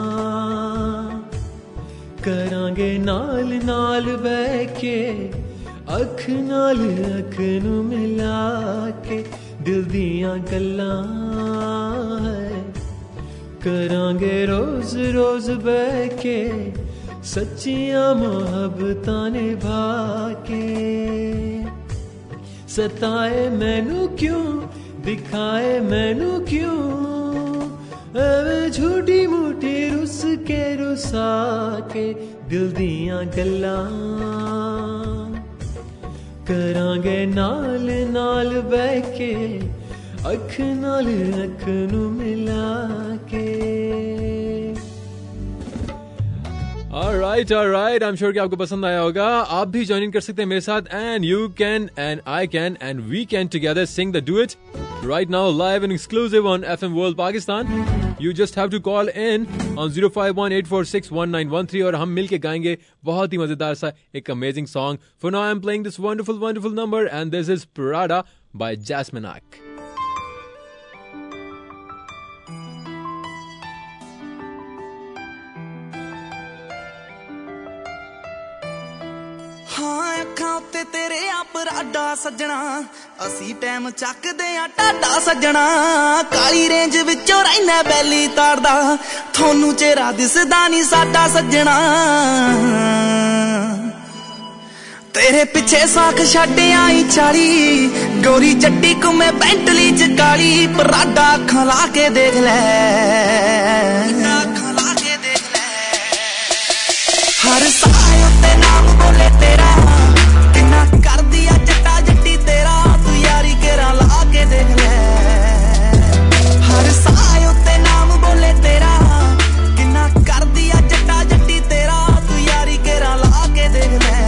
करांगे नाल नाल बह के अख नाल अख नू मिला के, दिल दियां गल्लां करांगे रोज रोज बह के, सच्चियां मोहब्बतां निभा के। सताए मैनू क्यों दिखाए मैनू क्यों, एवें झूठी मूठी रुस के रुसा के, दिल दियां गल्लां करांगे नाल नाल बह के, अख नाल अख नू मिला के। Alright, I'm sure कि आपको पसंद आया होगा। आप भी ज्वाइन कर सकते हैं मेरे साथ, and you can and I can and we can together sing the duet right now live and exclusive on FM World Pakistan. You just have to call in on 051-846-1913 और हम मिलके गाएंगे बहुत ही मजेदार सा एक amazing song. For now I'm playing this wonderful number and this is Prada by Jasmine Ack. हाँ अखां उत्ते तेरे अपराडा सजना, असी टाइम चकदे आ टाडा सजना, काली रेंज विचों रहना बैली तारदा, थोनू चेहरा दिसदा नी साडा सजना, तेरे पिछे साख छड्ड आई 40, गोरी चट्टी घुमे बेंटली च काली, पराडा अखां ला के देख लै, अखां ला के देख लै, हर साए उत्ते नाम बोले तेरा, किन्ना कर दिया जट्टा जट्टी तेरा, तू यारी केरा ला के देख ले, हर साए उत्ते नाम बोले तेरा, किन्ना कर दिया जट्टा जट्टी तेरा, तू यारी केरा ला के देख ले।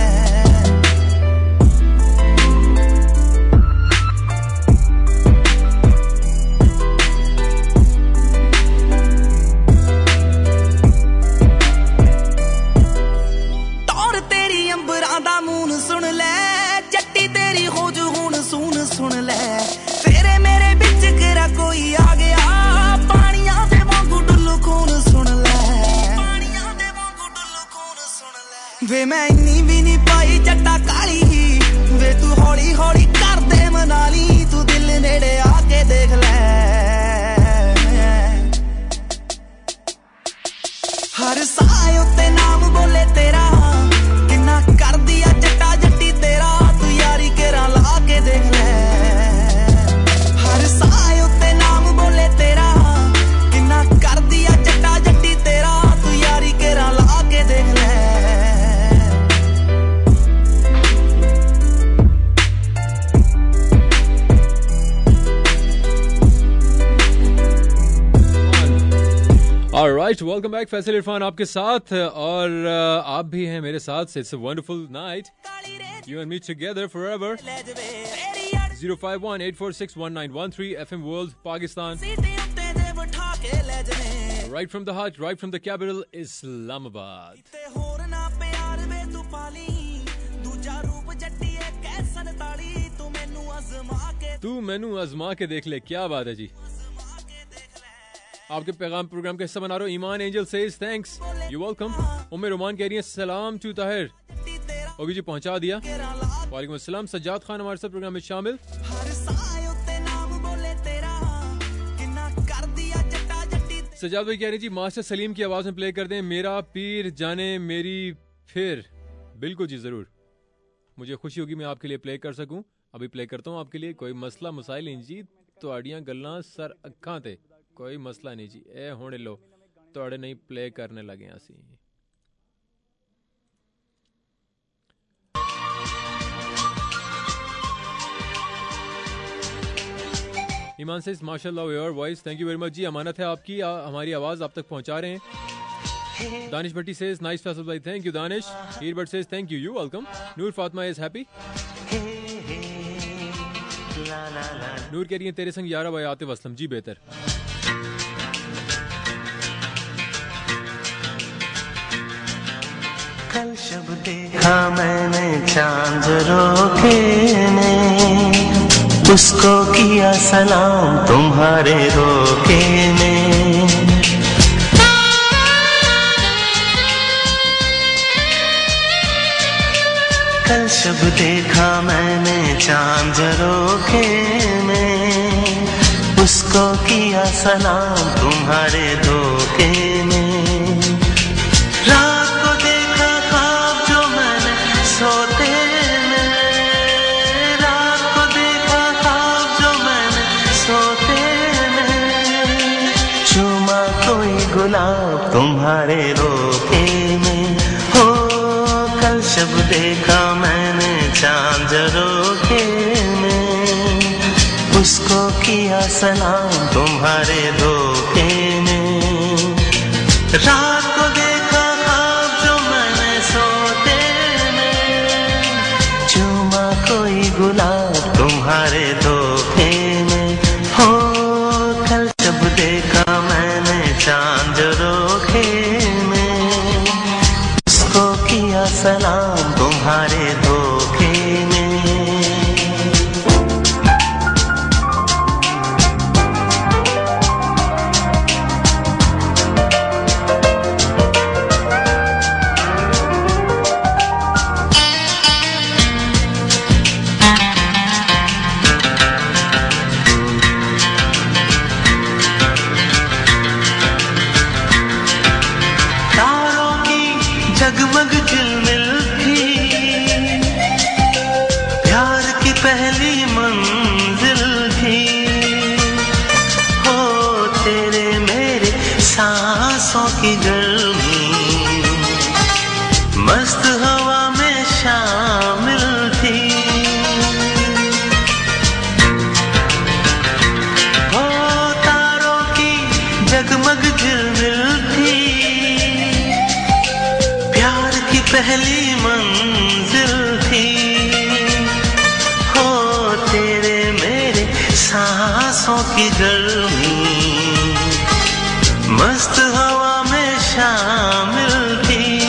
सुन ले तेरे मेरे बिच केरा कोई आ गया, पानियां दे वांगू डुल्लू खून सुन ले, पानियां दे वांगू डुल्लू खून सुन ले, वे मैं इन्नी भी नहीं पाई जट्टा काली, वे तू हौली हौली कर दे मनाली, तू दिल नेड़े आके देख ले, हर साए उत्ते नाम बोले तेरा, किन्ना कर दिया जट्टा जट्टी तेरा, तू यारी केरा ला के देख ले, हर साए उत्ते नाम बोले तेरा, किन्ना कर दिया जट्टा जट्टी तेरा, तू यारी केरा ला के देख ले। Alright, welcome back. Faisal Irfan आपके साथ और आप भी हैं मेरे साथ. It's a wonderful night. You and me together forever. 051-846-1913 FM World Pakistan. Right from the heart, right from the capital, Islamabad. तू मैनू आजमा के देख ले. क्या बात है जी. आपके पैगाम प्रोग्राम का हिस्सा बना रहा हूँ. Iman Angel says thanks, you welcome. Umme Roman कह रही है सलाम टू ताहिर. ओबी जी पहुंचा दिया. वालेकुम अस्सलाम. सज्जाद खान हमारे साथ प्रोग्राम में शामिल. सज्जाद भाई कह रहे जी मास्टर सलीम की आवाज में प्ले कर दें मेरा पीर जाने मेरी फिर. बिल्कुल जी जरूर. मुझे खुशी होगी मैं आपके लिए प्ले कर सकूं. अभी प्ले करता हूं आपके लिए. कोई मसला मसाइल नहीं जी. तुहाड़ियां गल्लां सर अखां ते. कोई मसला नहीं जी. ए हुण लो तुहाड़े नहीं प्ले करने लगे असी. ईमान से माशाल्लाह your voice. Thank you very much जी. अमानत है आपकी. हमारी आवाज आप तक पहुंचा रहे हैं. दानिश भट्टी सेज नाइस फैसल भाई. Thank you Danish. Herbert says thank you. You welcome. Noor Fatima is happy. Noor कह रही है तेरे संग यारा भाई आतिफ असलम। जी बेहतर। कल शब देखा मैंने चांद रोके में, उसको किया सलाम तुम्हारे रोके में। कल शब देखा मैंने चांद रोके में, उसको किया सलाम तुम्हारे धोखे में। रात को देखा ख्वाब जो मैंने सोते में, रात को देखा ख्वाब जो मैंने सोते में। चूमा कोई गुलाब तुम्हारे रोके में। हो कल शब देखा मैंने चांद रोके में, उसको किया सलाम तुम्हारे धोखे में। रात को देखा ख्वाब जो मैंने सोते में, चूमा कोई गुलाब तुम्हारे धोखे में। हो कल जब देखा मैंने चांद रोके में, उसको किया सलाम तुम्हारे धोखे में। जगमग झिलमिल थी प्यार की पहली मंजिल थी। हो तेरे मेरे सांसों की गर्मी मस्त हवा में शामिल थी। हो तारों की जगमग झिलमिल थी पहली मंजिल थी। हो तेरे मेरे सांसों की गर्मी मस्त हवा में शामिल थी।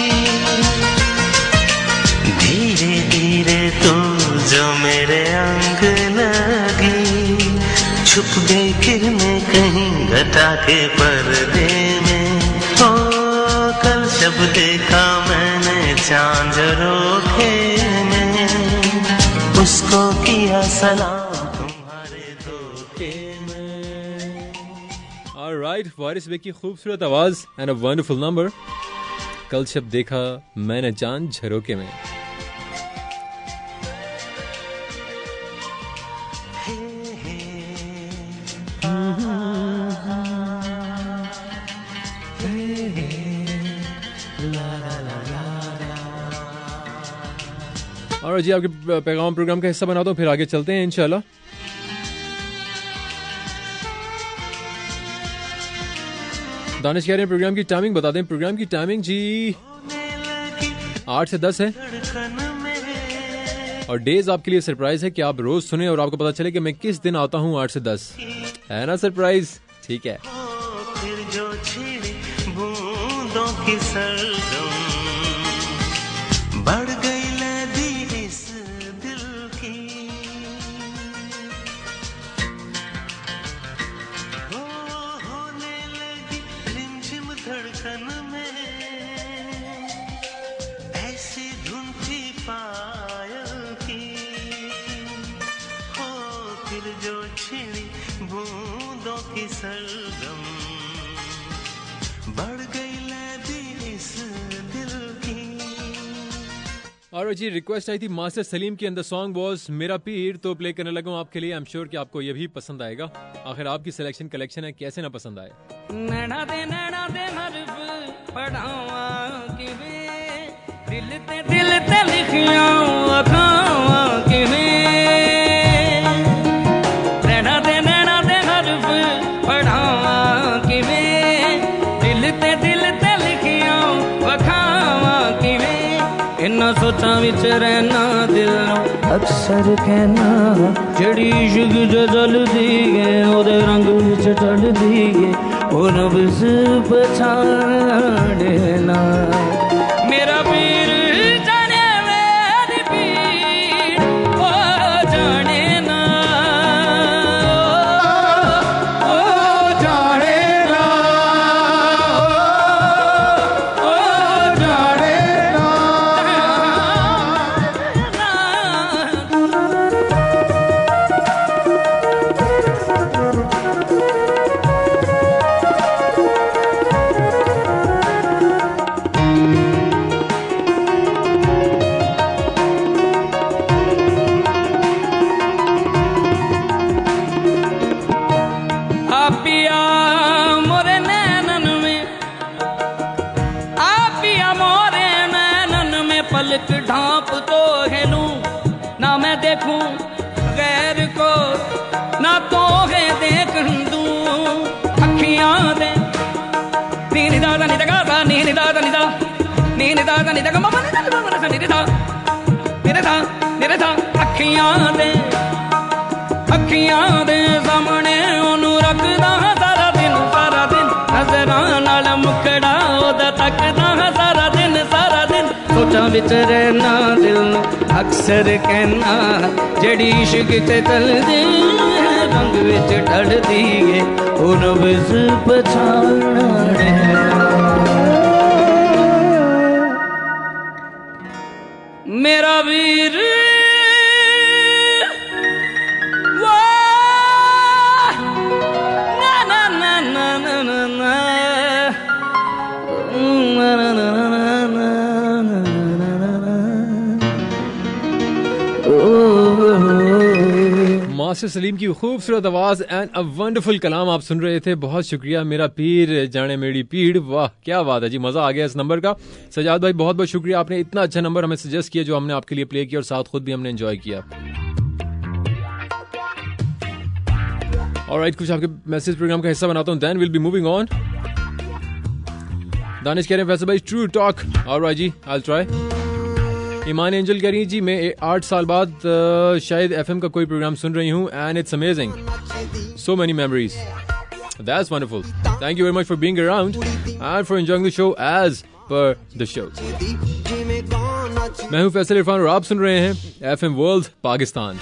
धीरे धीरे तू जो मेरे अंग लगी, छुप गई किरणें कहीं घटा के पर्दे में। हो कल जब देखा मैंने चांद रोके में, उसको किया सलाम तुम्हारे धोखे में। ऑलराइट, वारिस बे की खूबसूरत आवाज एंड अ वंडरफुल नंबर। कल जब देखा मैंने चांद झरोके में। और जी आपके पैगाम प्रोग्राम का हिस्सा बनाता हूँ, फिर आगे चलते हैं इंशाल्लाह। दानिश कह रहे हैं प्रोग्राम की टाइमिंग बता दें। प्रोग्राम की टाइमिंग जी 8 से 10 है और डेज आपके लिए सरप्राइज है कि आप रोज सुने और आपको पता चले कि मैं किस दिन आता हूँ 8 से 10, है ना सरप्राइज? ठीक है। फिर जो छिड़ी बूंदों की सरगम बढ़ गई लदी इस दिल की। होने लगी रिमझिम धड़कन में ऐसी धुन थी पायल की। हो फिर जो छिड़ी बूंदों की सरगम बढ़ गई लदी इस दिल की। और जी रिक्वेस्ट आई थी मास्टर सलीम की अंदर सॉन्ग वॉज मेरा पीर, तो प्ले करने लगा हूँ आपके लिए। आई एम श्योर कि आपको ये भी पसंद आएगा। आखिर आपकी सिलेक्शन कलेक्शन है, कैसे ना पसंद आए। नैना दे हरफ पढ़ावा किवे, दिल ते लिखिया अखावा किवे। नैना दे हरफ पढ़ावा किवे, दिल ते लिखिया अखावा किवे। इन्ना सोचा विच रहना दिल अक्सर कहना जड़ी इश्क च चलदी है ओदे रंग विच ढलदी है ओ नब्ज़ पछाणे ना मेरा पीर जाने मेरी पीर ओ जाने ना ओ जाने ना ओ जाने ना आपिया मोरे नैनन में आपिया मोरे नैनन में पलक ढांप तो हेलूं ना मैं देखूं गैर को ना तो है देख दूं अखियां दे नीनी दादा नी दगा नीनी दादा नी दा नीनी दादा नी दगा मम्मा नी दादा मम्मा नी दा मेरे था अखियां दे सामने ओनू रखदा सारा दिन नजरां नाल मुखड़ा ओदा तकदा सारा दिन सोचां विच रहना दिल नू अक्सर कहना जड़ी इश्क ते चलदी रंग विच ढलदी है ओ नब्ज़ पछाणे मेरा वीर मास्टर सलीम की खूबसूरत आवाज एंड अ वंडरफुल कलाम आप सुन रहे थे। बहुत शुक्रिया मेरा पीर जाने मेरी पीड़। वाह क्या बात है जी, मजा आ गया इस नंबर का। सजाद भाई बहुत बहुत शुक्रिया, आपने इतना अच्छा नंबर हमें सजेस्ट किया जो हमने आपके लिए प्ले किया और साथ खुद भी हमने एंजॉय किया। ऑलराइट, कुछ आपके मैसेज प्रोग्राम का हिस्सा बनाता हूँ, then will be moving on. Danish कह रहे हैं वैसे भाई ट्रू टॉक। ऑलराइट जी, I will try. Iman Angel कह रही है जी मैं 8 साल बाद शायद एफएम का कोई प्रोग्राम सुन रही हूँ and it's amazing, so many memories, that's wonderful. Thank you very much for being around and for enjoying the show as per the show. मैं हूँ फैसल इरफान और आप सुन रहे हैं एफएम वर्ल्ड पाकिस्तान।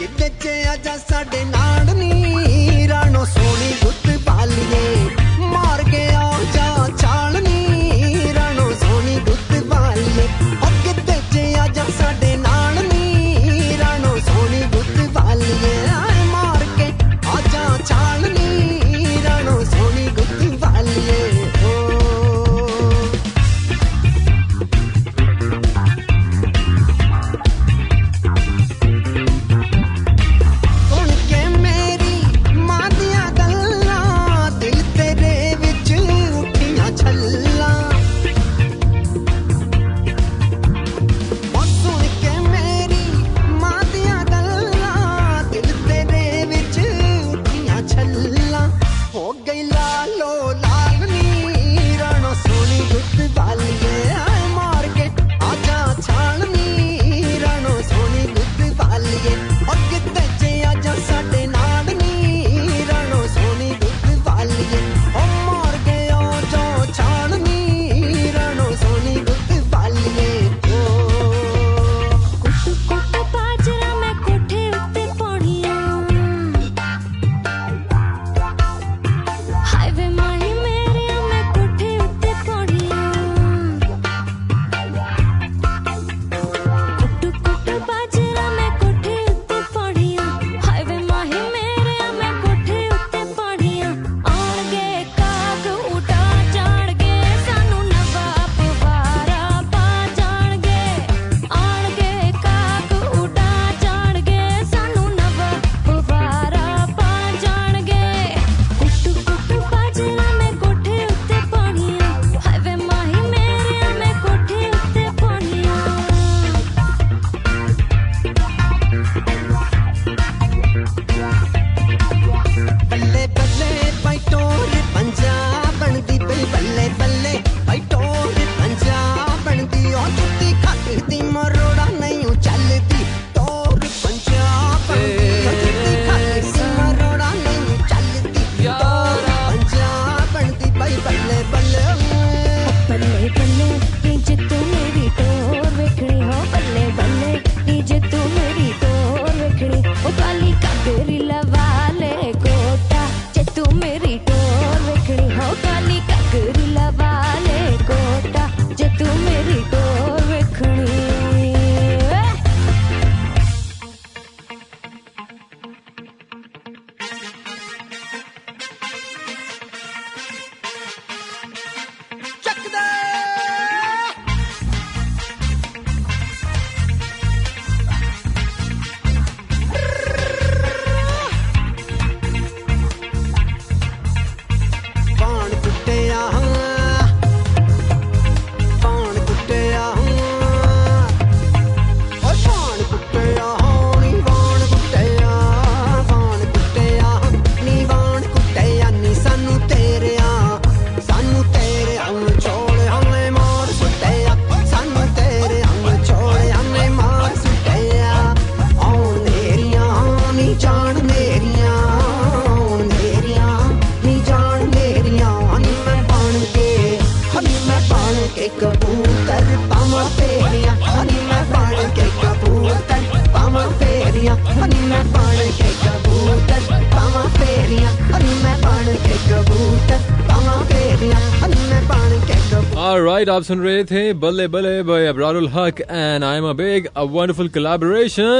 के कबूतर पावा फेरियां हनी मैं बन के कबूतर पावा फेरियां हनी मैं बन के कबूतर पावा फेरियां हनी मैं बन के कबूतर पावा फेरियां हनी मैं बन के कबूतर। Alright, आप सुन रहे थे बल्ले बल्ले by Abrarul Haq and I'm a big, a wonderful collaboration.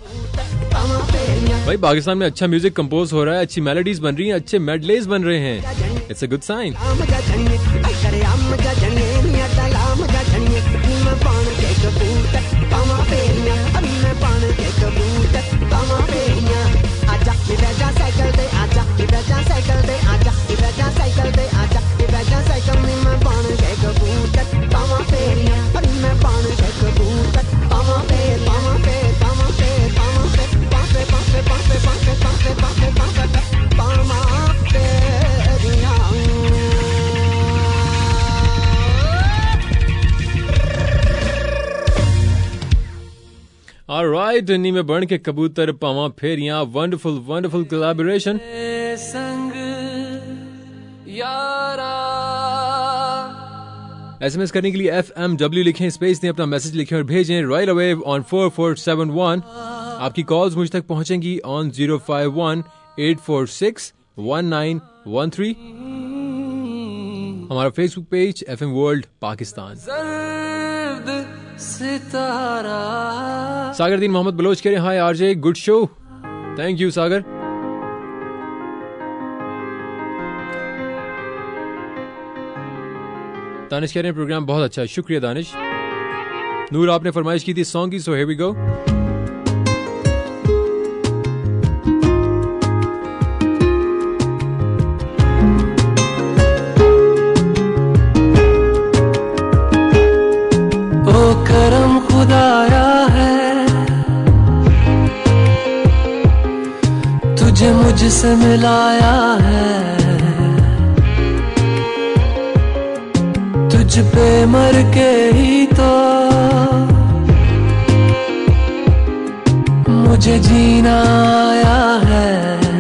भाई पाकिस्तान में अच्छा म्यूजिक कंपोज हो रहा है, अच्छी मेलोडीज बन रही हैं, अच्छे मेडलेज बन रहे हैं. It's a good sign. Alright, नी में बढ़ के कबूतर पावा फेरियां. Wonderful, wonderful collaboration. संग यारा SMS करने के लिए FMW लिखें, स्पेस दें, अपना मैसेज लिखें और भेजें right away on 4471. आपकी कॉल्स मुझ तक पहुंचेंगी on 051-846-1913. हमारा Facebook page FM World Pakistan. Sitara Sagar Deen Mohammad Baloch कह रहे हैं hi RJ, good show. Thank you Sagar. Danish कह रहे हैं प्रोग्राम बहुत अच्छा है, शुक्रिया दानिश. नूर आपने फरमाइश की थी सॉन्ग की, सो हियर वी गो. खुदाया है तुझे मुझसे मिलाया है, तुझ पे मर के ही तो मुझे जीना आया है.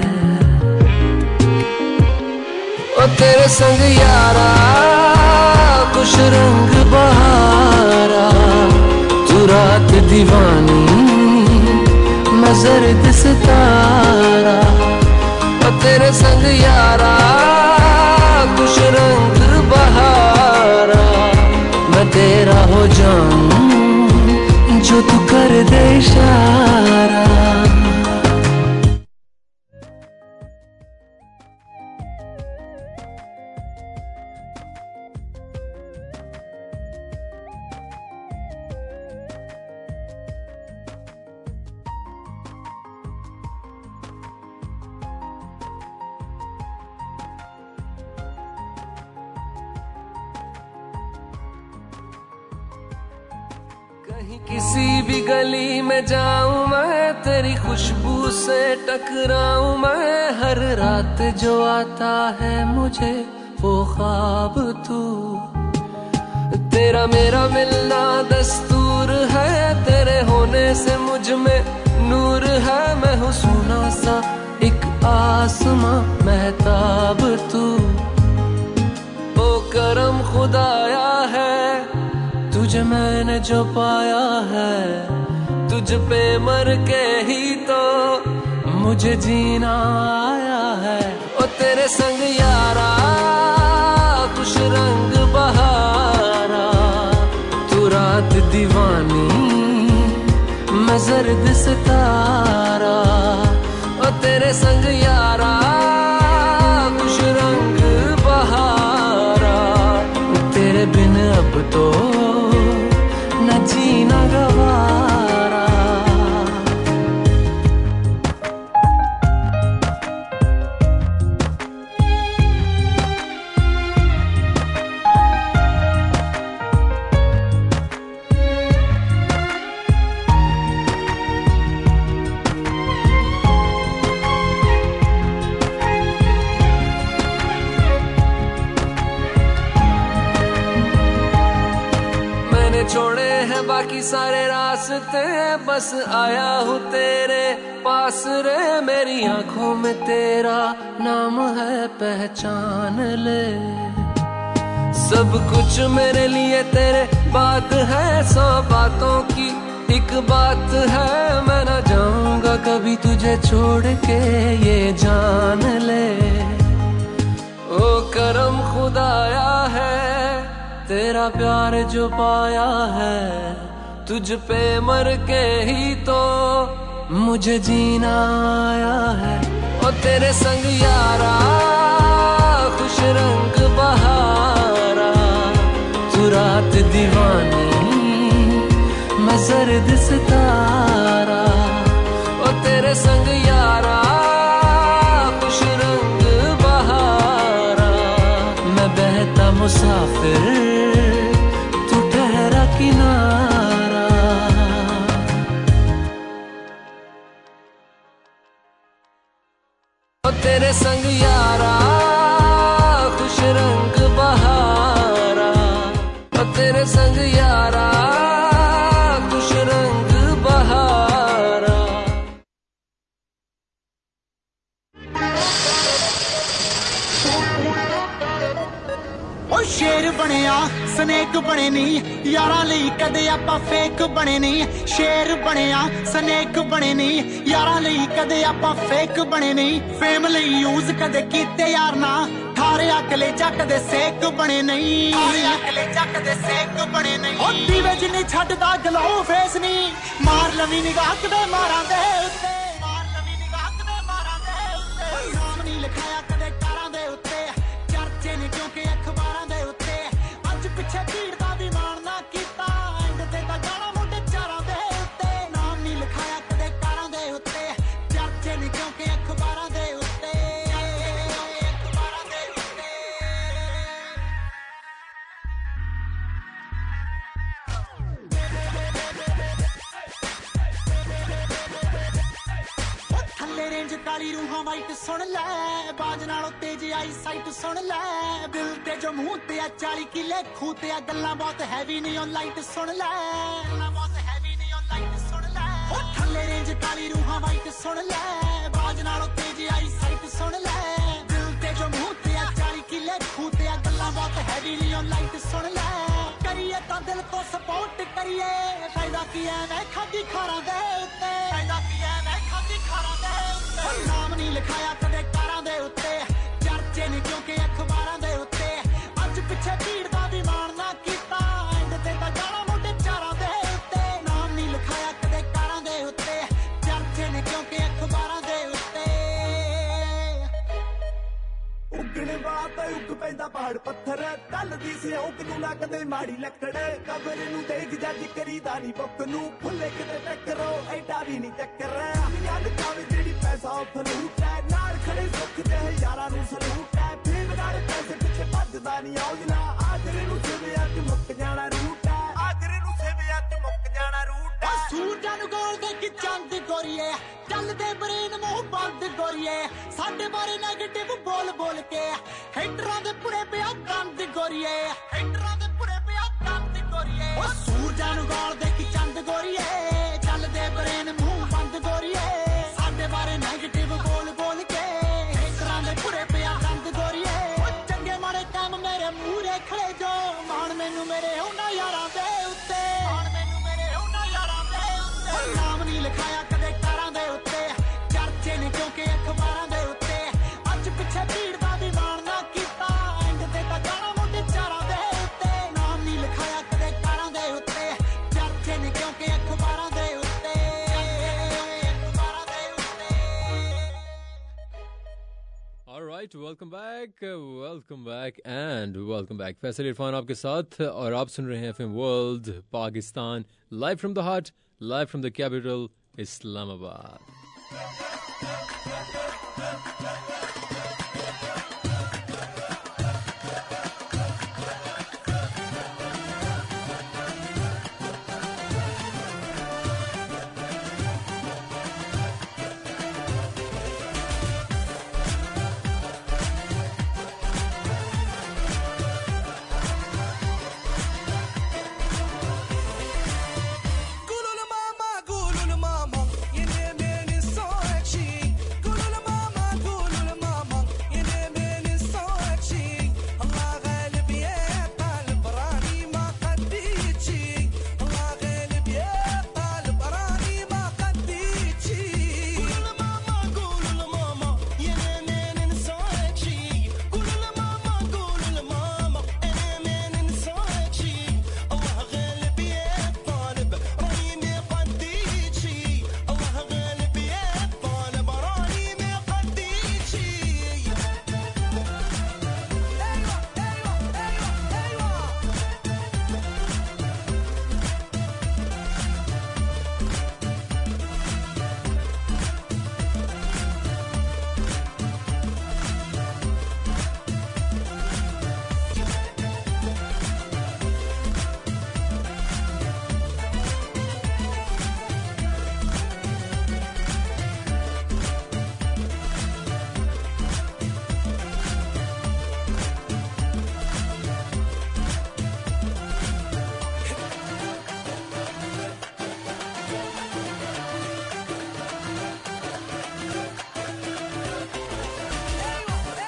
ओ तेरे संग यारा कुछ रंग बहारा, तू रात दीवानी मैं जर्द सितारा. और तेरे संग यारा कुछ रंग बहारा, मैं तेरा हो जाऊं जो तू कर दे इशारा. कहीं किसी भी गली में जाऊं मैं, तेरी खुशबू से टकराऊं मैं. हर रात जो आता है मुझे वो ख्वाब तू, तेरा मेरा मिलना दस्तूर है. तेरे होने से मुझ में नूर है, मैं हूँ सोना सा एक आसमां महताब तू. ओ करम खुदाया है तुझे मैंने जो पाया है, तुझ पे मर के ही तो मुझे जीना आया है. ओ तेरे संग यारा कुछ रंग बहारा, तू रात दीवानी मैं जर्द सितारा. ओ तेरे संग यारा कुछ रंग बहारा, तेरे बिन अब तो न जीना गवारा. छोड़े हैं बाकी सारे रास्ते, बस आया हूँ तेरे पास रे. मेरी आंखों में तेरा नाम है पहचान ले, सब कुछ मेरे लिए तेरे बात है 100 बातों की एक बात है मैं ना जाऊंगा कभी तुझे छोड़ के ये जान ले ओ करम खुदाया है तेरा प्यार जो पाया है तुझ पे मर के ही तो मुझे जीना आया है ओ तेरे संग यारा खुश रंग बहारा तू रात दीवानी मैं जर्द सितारा ओ तेरे संग यारा खुश रंग बहारा मैं बहता मुसाफिर तू ठहरा किनारा ओ तेरे संग यारा खुश रंग बहारा ओ तेरे संग यारा खुश रंग बहारा ओ शेर बनिया स्नेक बने नहीं यारा ਲਈ ਕਦੇ ਆਪਾਂ ਫੇਕ ਬਣੇ ਨਹੀਂ ਸ਼ੇਰ ਬਣਿਆ ਸਨੇਕ ਬਣੇ ਨਹੀਂ ਯਾਰਾਂ ਲਈ ਕਦੇ ਆਪਾਂ ਫੇਕ ਬਣੇ ਨਹੀਂ ਫੇਮ ਲਈ ਯੂਜ਼ ਕਦੇ ਕੀਤੇ ਯਾਰ ਨਾ ਠਾਰਿਆ ਕਲੇਜਾ ਕਦੇ ਸੇਕ ਬਣੇ ਨਹੀਂ ਠਾਰਿਆ ਕਲੇਜਾ ਕਦੇ ਸੇਕ ਬਣੇ ਨਹੀਂ ਉਹ ਦੀਵੇ ਜਿੰਨੀ ਛੱਡਦਾ ਗਲੋ ਫੇਸ ਨਹੀਂ ਮਾਰ ਲਵੀ ਨਿਗਾਹ ਕਦੇ ਮਾਰਾਂ ਦੇ ਉੱਤੇ ਮਾਰ ਲਵੀ ਨਿਗਾਹ ਕਦੇ ਮਾਰਾਂ ਦੇ ਉੱਤੇ ਨਾਮ ਨਹੀਂ ਲਿਖਾਇਆ ਕਦੇ ਕਾਰਾਂ ਦੇ ਉੱਤੇ ਚਰਚੇ ਨੇ ਕਿਉਂਕਿ ਅਖਬਾਰਾਂ ਦੇ ਉੱਤੇ ਅੱਜ ਪਿੱਛੇ ਭੀੜ ਦਾ ਵੀ ਮਾਣ ਨਾ ਕੀਤਾ ਐਂਡ ਤੇ ਤਾਂ ਗਾਣਾ ਮੁੰਡੇ ਚਾਰਾਂ ਦੇ ਉੱਤੇ ਨਾਮ ਨਹੀਂ ਲਿਖਾਇਆ ਕਦੇ ਕਾਰਾਂ ਦੇ ਉੱਤੇ ਚਰਚੇ ਨੇ ਕਿਉਂਕਿ ਅਖਬਾਰਾਂ ਦੇ ਉੱਤੇ ਅਖਬਾਰਾਂ ਦੇ ਉੱਤੇ ਥੱਲੇ ਰੇਂਜ ਕਾਲੀ ਰੂਹਾਂ ਵਾਈਟ ਸੁਣ ਲੈ ਬਾਜ ਨਾਲੋਂ ਤੇਜ਼ ਆਈ ਸਾਈਟ ਸੁਣ ਲੈ ਦਿਲ ਤੇ ਜੋ ਮੂੰਹ ਤੇ ਆ 40 ਕਿਲੇ ਖੂਹ ਤੇ ਆ ਗੱਲਾਂ ਬਹੁਤ ਹੈਵੀ ਨਹੀਂ ਔਨ ਲਾਈਟ ਸੁਣ ਲੈ ਗੱਲਾਂ ਬਹੁਤ ਹੈਵੀ ਨਹੀਂ ਔਨ ਲਾਈਟ ਸੁਣ ਲੈ ਉਹ ਥੱਲੇ ਰੇਂਜ ਕਾਲੀ ਰੂਹਾਂ ਵਾਈਟ ਸੁਣ ਲੈ ਬਾਜ ਨਾਲੋਂ ਤੇਜ਼ ਆਈ ਸਾਈਟ ਸੁਣ ਲੈ ਦਿਲ ਤੇ ਜੋ ਮੂੰਹ ਤੇ ਆ 40 ਕਿਲੇ ਖੂਹ ਤੇ ਆ ਗੱਲਾਂ ਬਹੁਤ ਹੈਵੀ ਨਹੀਂ ਔਨ ਲਾਈਟ ਸੁਣ ਲੈ ਕਰੀਏ ਤਾਂ ਦਿਲ ਤੋਂ ਸਪੋਰਟ ਕਰੀਏ ਫਾਇਦਾ ਕੀ ਐ ਮੈਂ ਖਾਦੀ ਖਾਰਾਂ ਦੇ ਉੱਤੇ ਫਾਇਦਾ ਕੀ ਐ ਮੈਂ ਖਾਦੀ ਖਾਰਾਂ ਦੇ ਉੱਤੇ ਨਾਮ ਨਹੀਂ ਲਿਖਾਇਆ ਕਦੇ ਕਾਰਾਂ ਦੇ ਉੱਤੇ ਚਰਚੇ ਨੇ ਕਿਉਂਕਿ ਅਖਬਾਰਾਂ ਦੇ ਉੱਤੇ ਅੱਜ ਪਿੱਛੇ ਭੀੜ ਦਾ ਵੀ ਮਾਣ ਨਾ ਕੀਤਾ ਐਂਡ ਤੇ ਤਾਂ ਗਾਣਾ ਮੁੰਡੇ ਚਾਰਾਂ ਦੇ ਉੱਤੇ ਨਾਮ ਨਹੀਂ ਲਿਖਾਇਆ ਕਦੇ ਕਾਰਾਂ ਦੇ ਉੱਤੇ ਚਰਚੇ ਨੇ ਕਿਉਂਕਿ ਅਖਬਾਰਾਂ ਦੇ ਉੱਤੇ ਉੱਗਣ ਬਾਤ ਉੱਗ ਪੈਂਦਾ ਪਹਾੜ ਪੱਥਰ ਕੱਲ ਦੀ ਸਿਉਂਕ ਨੂੰ ਨਾ ਕਦੇ ਮਾੜੀ ਲੱਕੜ ਕਬਰ ਨੂੰ ਦੇਖ ਜੱਜ ਕਰੀਦਾ ਨਹੀਂ ਬੁੱਕ ਨੂੰ ਭੁੱਲੇ ਕਿਤੇ ਟੱਕਰੋ ਐਡਾ ਵੀ ਨਹੀਂ ਚੱਕਰ ਯਾਦ ਕਾਵੇ ਜਿਹੜੀ ਪੈਸਾ ਉੱਥੇ ਲੂਟ ਹੈ ਨਾਲ ਖੜੇ ਸੁੱਖ ਤੇ ਯਾਰਾਂ ਨੂੰ ਸਲੂਟ ਹੈ ਫੇਮ ਨਾਲ ਪੈਸੇ ਪਿੱਛੇ ਭੱਜਦਾ ਨਹੀਂ ਔਜਲਾ ਆਖਰੇ ਨੂੰ ਸਿਵਿਆ ਤੇ ਮੁੱਕ ਜਾਣਾ ਰੂਟ ਹੈ ਆਖਰੇ ਨੂੰ ਸਿਵਿਆ ਤੇ ਮੁੱਕ ਜਾਣਾ ਰੂਟ ਹੈ ਸੂਰਜਾਂ ਨੂੰ ਗੋਲ ਦੇ ਕਿ ਚੰਦ ਗੋਰੀਏ ਚੱਲਦੇ ਬਰੇਨ ਮੂੰਹ ਬੰਦ ਗੋਰੀਏ ਸਾਡੇ ਬਾਰੇ ਨੈਗੇਟਿਵ ਬੋਲ ਬੋਲ ਕੇ ਹੈਟਰਾਂ ਦੇ ਪੁਰੇ ਪਿਆ ਗੰਦ ਗੋਰੀਏ ਹੈਟਰਾਂ ਦੇ ਪੁਰੇ ਪਿਆ ਗੰਦ ਗੋਰੀਏ ਉਹ ਸੂਰਜਾਂ ਨੂੰ ਗੋਲ ਦੇ ਕਿ ਚੰਦ ਗੋਰੀਏ ਚੱਲਦੇ ਬਰੇਨ ਮੂੰਹ ਬੰਦ ਗੋਰੀਏ ਸਾਡੇ ਬਾਰੇ ਨੈਗੇਟਿਵ ਬੋਲ ਬੋਲ ਕੇ ਹੈਟਰਾਂ ਦੇ ਪੁਰੇ ਪਿਆ ਗੰਦ ਗੋਰੀਏ ਉਹ ਚੰਗੇ ਮਾੜੇ ਕੰਮ ਮੇਰੇ ਮੂਹਰੇ ਖੜੇ ਜੋ ਮਾਣ ਮੈਨੂੰ ਮੇਰੇ ਉਹਨਾਂ ਯਾਰਾਂ ਦੇ ਉੱਤੇ ਮਾਣ ਮੈਨੂੰ ਮੇਰੇ ਉਹਨਾਂ ਯਾਰਾਂ ਦੇ ਉੱਤੇ ਨਾਮ ਨਹੀਂ ਲਿਖਾਇਆ ਕਦੇ ਕਾਰਾਂ ਦੇ ਉੱਤੇ ਚਰਚੇ ਨੇ ਕਿਉਂਕਿ ਅਖਬਾਰਾਂ ਦੇ ਉੱਤੇ ਅੱਜ ਪਿੱਛੇ ਭੀੜ ਦਾ ਵੀ ਮਾਣ ਨਾ ਕੀਤਾ ਐਂਡ ਤੇ ਤਾਂ ਗਾਣਾ ਮੁੰਡੇ ਚਾਰਾਂ ਦੇ ਉੱਤੇ ਨਾਮ ਨਹੀਂ ਲਿਖਾਇਆ ਕਦੇ ਕਾਰਾਂ ਦੇ ਉੱਤੇ ਚਰਚੇ ਨੇ ਕਿਉਂਕਿ ਅਖਬਾਰਾਂ ਦੇ ਉੱਤੇ ਅਖਬਾਰਾਂ ਦੇ ਉੱਤੇ Alright, welcome back and welcome back. Faisal Irfan आपके साथ और आप सुन रहे हैं FM world Pakistan live from the heart, live from the capital Islamabad. Gulul mama, you name me so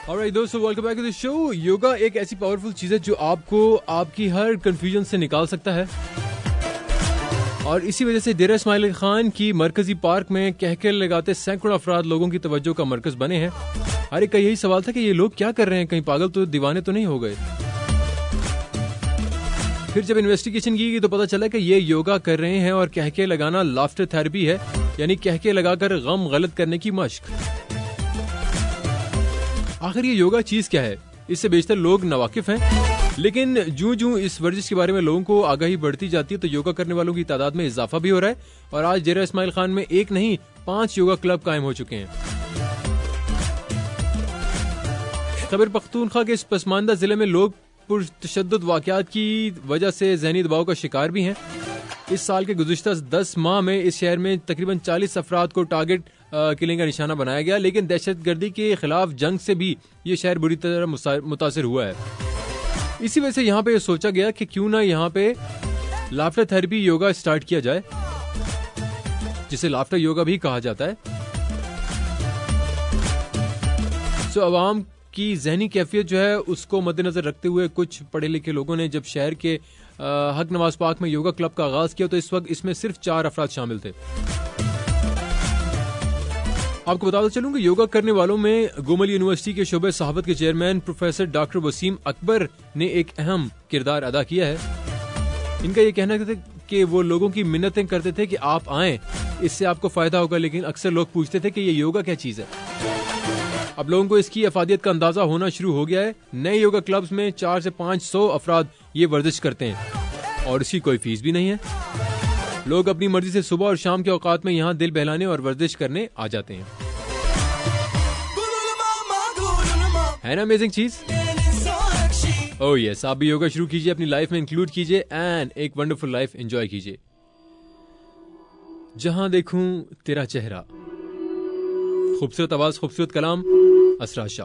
alright दोस्तों, welcome back to the show. Yoga एक ऐसी पावरफुल चीज है जो आपको आपकी हर कंफ्यूजन से निकाल सकता है, और इसी वजह से डेरा इस्माइल खान की मरकजी पार्क में कहके लगाते सैकड़ों अफराद लोगों की तवज्जो का मरकज बने हैं। हर एक का यही सवाल था कि ये लोग क्या कर रहे हैं, कहीं पागल तो दीवाने तो नहीं हो गए। फिर जब इन्वेस्टिगेशन की गई तो पता चला कि ये योगा कर रहे हैं और कहके लगाना लाफ्टर थेरेपी है, यानी कहके लगाकर गम गलत करने की मश्क। आखिर ये योगा चीज क्या है, इससे बेशतर लोग नावाकिफ हैं, लेकिन जूं इस वर्जिश के बारे में लोगों को आगाही बढ़ती जाती है तो योगा करने वालों की तादाद में इजाफा भी हो रहा है, और आज डेरा इस्माइल खान में एक नहीं 5 योगा क्लब कायम हो चुके हैं। खैबर पख्तूनख्वा के इस पसमानदा जिले में लोग पुरतशद्दुद वाक़यात की वजह से ज़हनी दबाव का शिकार भी हैं। इस साल के गुज़िश्ता 10 माह में इस शहर में तकरीबन 40 अफराद को टारगेट किलिंग का निशाना बनाया गया, लेकिन दहशतगर्दी के खिलाफ जंग से भी ये शहर बुरी तरह मुतासिर हुआ है। इसी वजह से यहाँ पे सोचा गया कि क्यों ना यहाँ पे लाफ्टर थेरेपी योगा स्टार्ट किया जाए, जिसे लाफ्टर योगा भी कहा जाता है। सो अवाम की ज़हनी कैफियत जो है उसको मद्देनजर रखते हुए कुछ पढ़े लिखे लोगों ने जब शहर के हक नवाज पार्क में योगा क्लब का आगाज किया तो इस वक्त इसमें सिर्फ 4 अफराद शामिल थे। आपको बताता चलूं कि योगा करने वालों में गोमल यूनिवर्सिटी के शोबे सहावत के chairman professor doctor Waseem Akbar ने एक अहम किरदार अदा किया है। इनका ये कहना था कि वो लोगों की मिन्नतें करते थे कि आप आएं, इससे आपको फायदा होगा, लेकिन अक्सर लोग पूछते थे कि ये योगा क्या चीज है। अब लोगों को इसकी अफादियत का अंदाजा होना शुरू हो गया है। नए योगा क्लब्स में 400 से 500 अफराद ये वर्जिश करते हैं और इसकी कोई फीस भी नहीं है। लोग अपनी मर्जी से सुबह और शाम के औकात में यहाँ दिल बहलाने और वर्जिश करने आ जाते हैं। है ना अमेजिंग चीज? ओह यस, आप भी योगा शुरू कीजिए, अपनी लाइफ में इंक्लूड कीजिए एंड एक वंडरफुल लाइफ एंजॉय कीजिए। जहां देखूं तेरा चेहरा, खूबसूरत आवाज, खूबसूरत कलाम, असरा शाह।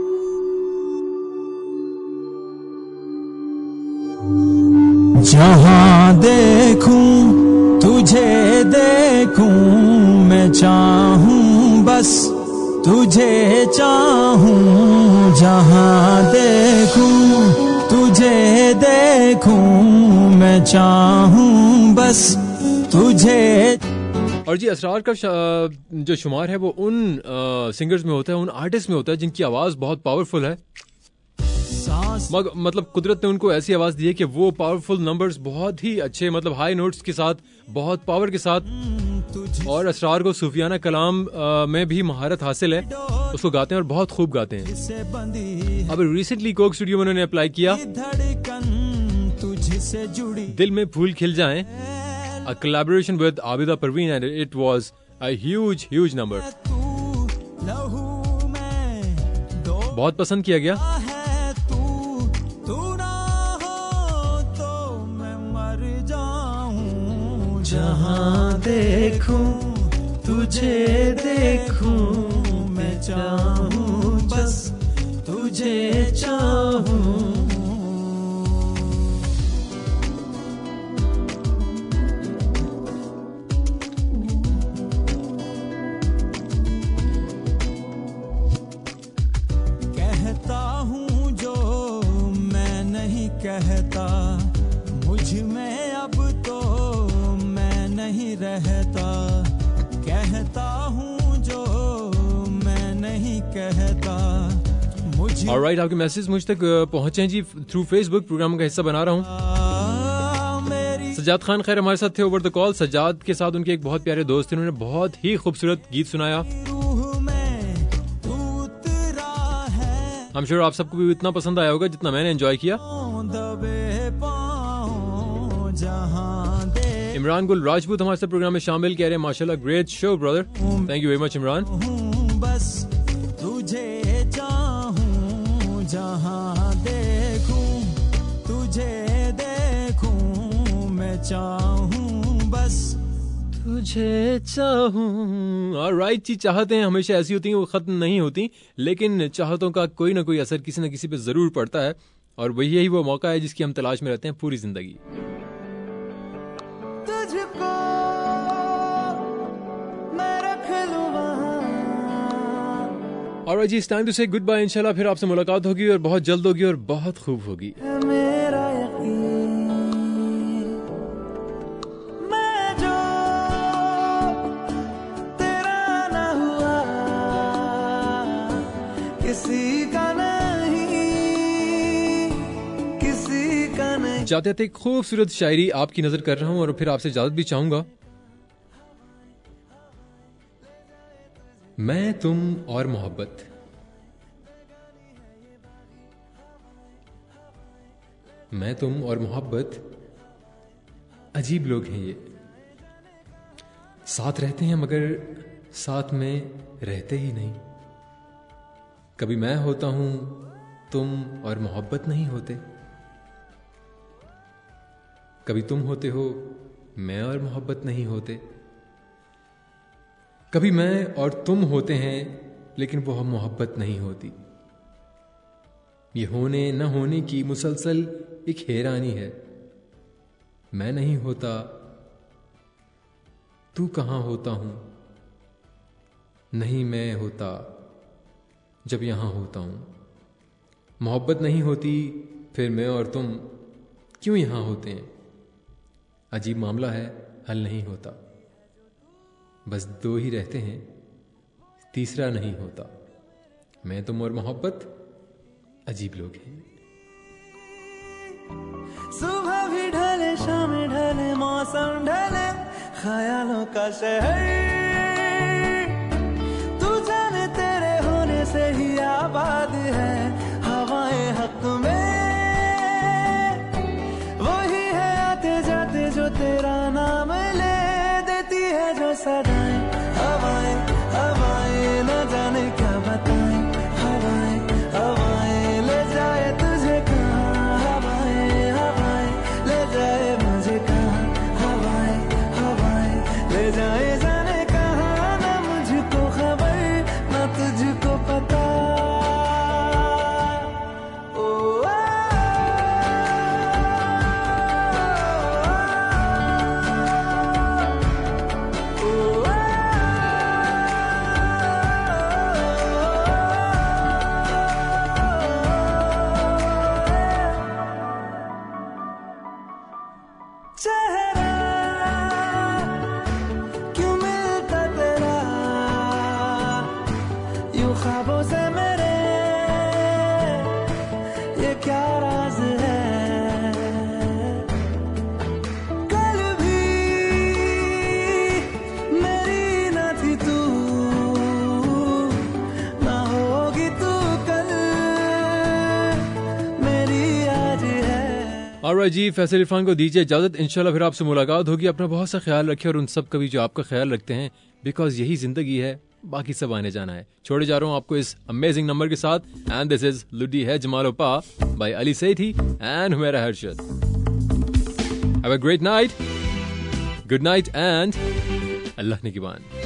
जहां देखूं तुझे देखूं, मैं चाहूं बस तुझे चाहूं। जहां देखूं तुझे देखूं, मैं चाहूं बस तुझे। और जी असरार का जो शुमार है वो उन सिंगर्स में होता है, उन आर्टिस्ट में होता है जिनकी आवाज बहुत पावरफुल है। मतलब कुदरत ने उनको ऐसी आवाज दी है कि वो पावरफुल नंबर्स बहुत ही अच्छे, मतलब हाई नोट्स के साथ, बहुत पावर के साथ, और असरार को सूफियाना कलाम में भी महारत हासिल है, उसको गाते हैं और बहुत खूब गाते हैं। अब रिसेंटली कोक स्टूडियो में उन्होंने अप्लाई किया दिल में फूल खिल जाएं, a collaboration with Abida Parveen, and it was a huge number. बहुत पसंद किया गया। जहां देखूं तुझे देखूं, मैं चाहूं बस तुझे चाहूं। कहता मुझ में अब तो मैं नहीं रहता, कहता हूँ जो मैं नहीं कहता मुझे। ऑलराइट, आपके मैसेज मुझ तक पहुंचे जी थ्रू फेसबुक, प्रोग्राम का हिस्सा बना रहा हूँ। सज्जाद खान खैर हमारे साथ थे ओवर द कॉल। सज्जाद के साथ उनके एक बहुत प्यारे दोस्त थे, उन्होंने बहुत ही खूबसूरत गीत सुनाया। I'm sure आप सबको भी इतना पसंद आया होगा जितना मैंने एंजॉय किया। इमरान गुल राजपूत हमारे साथ प्रोग्राम में शामिल, कह रहे हैं माशाल्लाह great show brother, thank you very much Imran. बस तुझे चाहूं, जहां देखूं तुझे देखूं, मैं चाहूं बस तुझे चाहूं। ऑलराइट जी, चाहतें हमेशा ऐसी होती हैं, वो खत्म नहीं होती, लेकिन चाहतों का कोई ना कोई असर किसी न किसी पे जरूर पड़ता है, और वही यही वो मौका है जिसकी हम तलाश में रहते हैं पूरी जिंदगी। तुझको मैं रख लूं वहां। और जी it's time to say goodbye. इंशाल्लाह फिर आपसे मुलाकात होगी और बहुत जल्द होगी और बहुत खूब होगी। मेरा यकीन मैं जो तेरा ना हुआ किसी का नहीं, किसी का नहीं। जाते जाते एक खूबसूरत शायरी आपकी नजर कर रहा हूं और फिर आपसे इजाजत भी चाहूंगा। मैं तुम और मोहब्बत, मैं तुम और मोहब्बत अजीब लोग हैं ये, साथ रहते हैं मगर साथ में रहते ही नहीं। कभी मैं होता हूं तुम और मोहब्बत नहीं होते, कभी तुम होते हो मैं और मोहब्बत नहीं होते, कभी मैं और तुम होते हैं लेकिन वो हम मोहब्बत नहीं होती। ये होने न होने की मुसलसल एक हैरानी है। मैं नहीं होता तू कहां होता हूं, नहीं मैं होता जब यहां होता हूं। मोहब्बत नहीं होती फिर मैं और तुम क्यों यहां होते हैं। अजीब मामला है हल नहीं होता, बस दो ही रहते हैं तीसरा नहीं होता। मैं तुम और मोहब्बत अजीब लोग हैं। सुबह भी ढले शाम ढले मौसम ढले ख्यालों का शहर, तू जाने तेरे होने से ही आबाद है हवाएं हक में। वही है आते जाते जो तेरा नाम ले देती है जो सदाएं। हवाएं हवाएं न जाने क्या बताएं, हवाएं हवाएं ले जाए तुझे कहाँ, हवाएं हवाएं ले जाए मुझे कहाँ, हवाएं हवाएं ले जाए जाने कहाँ। ना मुझको खबर ना तुझको पता। ख्वाबों से मेरे ये क्या राज है। कल भी मेरी न थी तू, ना होगी तू कल मेरी आज है। ऑलराइट जी, फैसल इरफान को दीजिए इजाजत। इंशाल्लाह फिर आपसे मुलाकात होगी। अपना बहुत सा ख्याल रखिए और उन सब का भी जो आपका ख्याल रखते हैं, बिकॉज यही जिंदगी है, बाकी सब आने जाना है। छोड़े जा रहा हूं आपको इस अमेजिंग नंबर के साथ। एंड दिस इज लुडी है जमालो पा by Ali Sethi and Humaira Arshad. Have a great night, good night and Allah निगहबान।